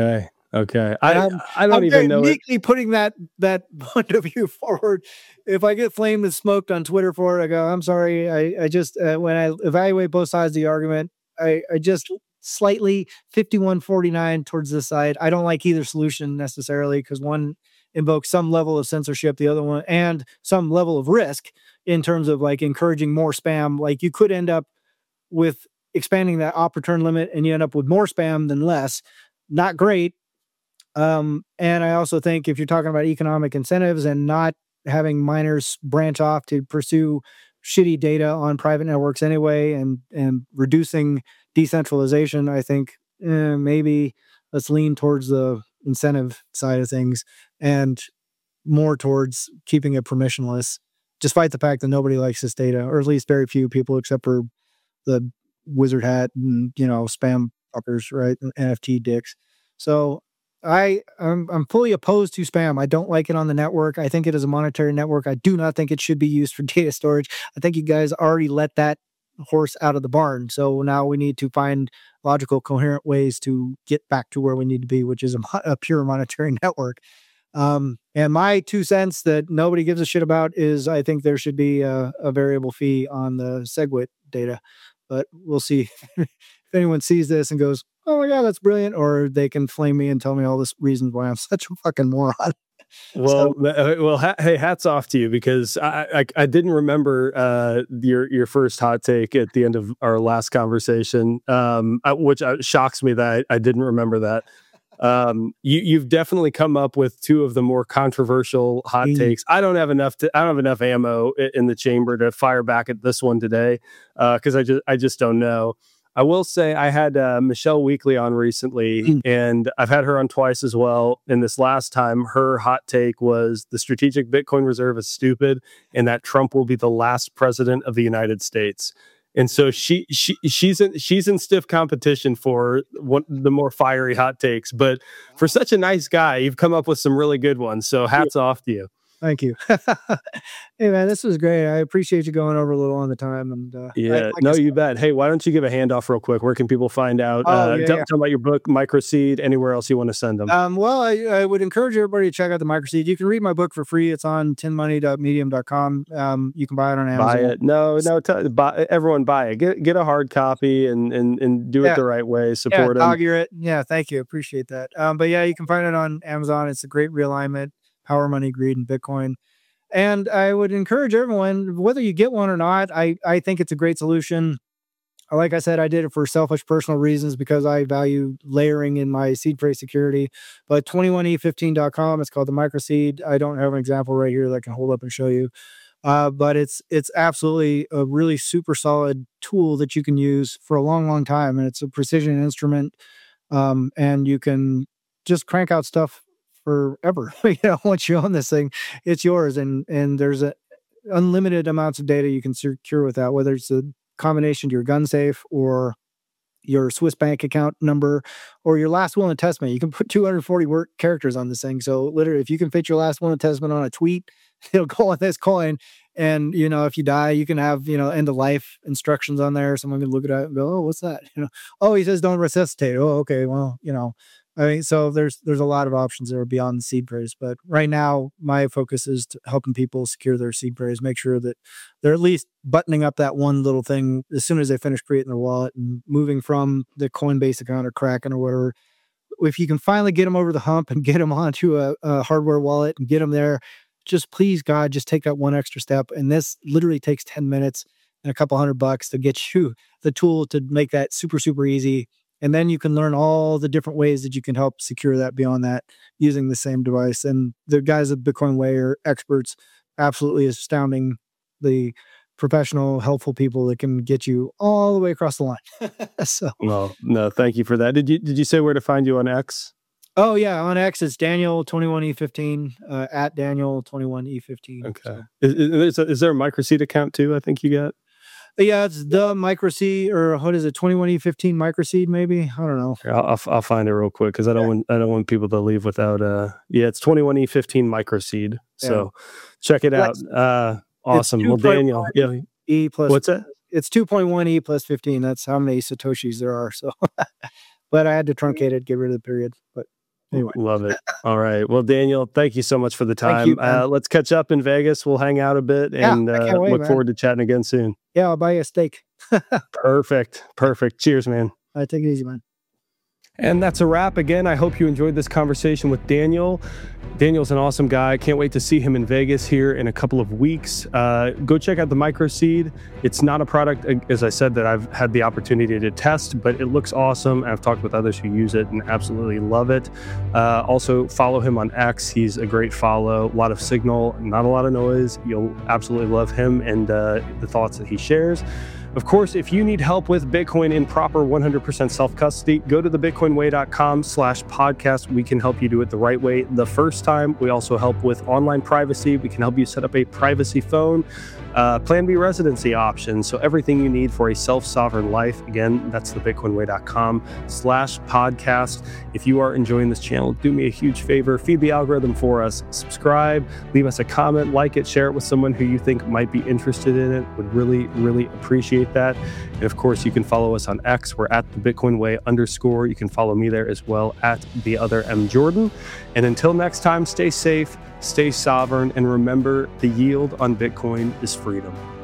Okay. I I'm, I don't I'm even know it. meekly putting that that point of view forward. If I get flamed and smoked on Twitter for it, I go, I'm sorry. I, I just, uh, when I evaluate both sides of the argument, I, I just slightly fifty-one forty-nine towards this side. I don't like either solution necessarily because one invokes some level of censorship, the other one, and some level of risk in terms of like encouraging more spam. Like you could end up with expanding that op return limit and you end up with more spam than less. Not great. Um, and I also think if you're talking about economic incentives and not having miners branch off to pursue shitty data on private networks anyway, and and reducing decentralization, I think eh, maybe let's lean towards the incentive side of things and more towards keeping it permissionless, despite the fact that nobody likes this data, or at least very few people, except for the wizard hat and you know spam fuckers, right? And N F T dicks. So I I'm, I'm fully opposed to spam. I don't like it on the network. I think it is a monetary network. I do not think it should be used for data storage. I think you guys already let that horse out of the barn. So now we need to find logical, coherent ways to get back to where we need to be, which is a, mo- a pure monetary network. Um, and my two cents that nobody gives a shit about is I think there should be a, a variable fee on the SegWit data, but we'll see if anyone sees this and goes, oh my God, that's brilliant. Or they can flame me and tell me all this reasons why I'm such a fucking moron. Well, so, uh, well, ha- hey, hats off to you because I, I, I didn't remember uh, your your first hot take at the end of our last conversation, um, which uh, shocks me that I, I didn't remember that. Um, you, you've definitely come up with two of the more controversial hot mm. takes. I don't have enough to, I don't have enough ammo in the chamber to fire back at this one today because uh, I just I just don't know. I will say I had uh, Michelle Weekly on recently, mm. and I've had her on twice as well. And this last time, her hot take was the strategic Bitcoin reserve is stupid, and that Trump will be the last president of the United States. And so she she she's in she's in stiff competition for one the more fiery hot takes. But for such a nice guy, you've come up with some really good ones. So hats yeah. off to you. Thank you. Hey man, this was great. I appreciate you going over a little on the time. And uh, yeah, I, I no, you bet. Hey, why don't you give a handoff real quick? Where can people find out? Oh, uh, yeah, tell, yeah. tell about your book, Microseed. Anywhere else you want to send them? Um, well, I, I would encourage everybody to check out the Microseed. You can read my book for free. It's on tin money dot medium dot com. Um, you can buy it on Amazon. Buy it. No, no. T- buy, everyone buy it. Get get a hard copy and and and do yeah. it the right way. Support yeah, them. Dog ear it. Yeah, thank you. Appreciate that. Um, but yeah, you can find it on Amazon. It's a great realignment, Power, Money, Greed, and Bitcoin. And I would encourage everyone, whether you get one or not, I, I think it's a great solution. Like I said, I did it for selfish personal reasons because I value layering in my seed phrase security. But twenty-one e fifteen dot com, it's called the Microseed. I don't have an example right here that I can hold up and show you. Uh, but it's it's absolutely a really super solid tool that you can use for a long, long time. And it's a precision instrument. Um, and you can just crank out stuff forever. You know, once you own this thing, it's yours, and and there's a unlimited amounts of data you can secure with that, whether it's a combination to your gun safe or your Swiss bank account number or your last will and testament. You can put two hundred forty word characters on this thing. So literally, if you can fit your last will and testament on a tweet, it'll go on this coin. And you know, if you die, you can have you know end of life instructions on there. Someone can look at it and go, "Oh, what's that?" You know, "Oh, he says don't resuscitate." Oh, okay, well, you know. I mean, so there's there's a lot of options that are beyond the seed phrase, but right now my focus is to helping people secure their seed phrase, make sure that they're at least buttoning up that one little thing as soon as they finish creating their wallet and moving from the Coinbase account or Kraken or whatever. If you can finally get them over the hump and get them onto a, a hardware wallet and get them there, just please God, just take that one extra step. And this literally takes ten minutes and a couple hundred bucks to get you the tool to make that super, super easy. And then you can learn all the different ways that you can help secure that beyond that using the same device. And the guys at Bitcoin Way are experts, absolutely astounding, the professional, helpful people that can get you all the way across the line. So, well, no, thank you for that. Did you did you say where to find you on X? Oh yeah, on X it's Daniel twenty-one E fifteen uh, at Daniel twenty-one E fifteen. Okay. So. Is, is, is there a Microseed account too? I think you got. Yeah, it's the Microseed, or what is it, twenty-one E fifteen Microseed, maybe? I don't know. I'll, I'll, I'll find it real quick because I don't yeah. want I don't want people to leave without. Uh, yeah, it's twenty-one E fifteen Microseed. So yeah. check it out. Uh, awesome. Well, Daniel, yeah. E plus. What's that? It's two point one E plus fifteen. That's how many Satoshis there are. So, but I had to truncate it, get rid of the period. But Anyway. Love it. All right. Well, Daniel, thank you so much for the time. You, uh, let's catch up in Vegas. We'll hang out a bit and yeah, uh, wait, look man. forward to chatting again soon. Yeah, I'll buy you a steak. Perfect. Perfect. Cheers, man. All right, take it easy, man. And that's a wrap. Again, I hope you enjoyed this conversation with Daniel. Daniel's an awesome guy. Can't wait to see him in Vegas here in a couple of weeks. Uh, go check out the MicroSeed. It's not a product, as I said, that I've had the opportunity to test, but it looks awesome. I've talked with others who use it and absolutely love it. Uh, also, follow him on X. He's a great follow. A lot of signal, not a lot of noise. You'll absolutely love him and uh, the thoughts that he shares. Of course, if you need help with Bitcoin in proper one hundred percent self-custody, go to thebitcoinway.com slash podcast. We can help you do it the right way the first time. We also help with online privacy. We can help you set up a privacy phone, uh, Plan B residency options. So everything you need for a self-sovereign life. Again, that's thebitcoinway.com slash podcast. If you are enjoying this channel, do me a huge favor. Feed the algorithm for us. Subscribe, leave us a comment, like it, share it with someone who you think might be interested in it. Would really, really appreciate that. And of course, you can follow us on X. We're at the Bitcoin Way underscore. You can follow me there as well at the other M Jordan. And until next time, stay safe, stay sovereign, and remember the yield on Bitcoin is freedom.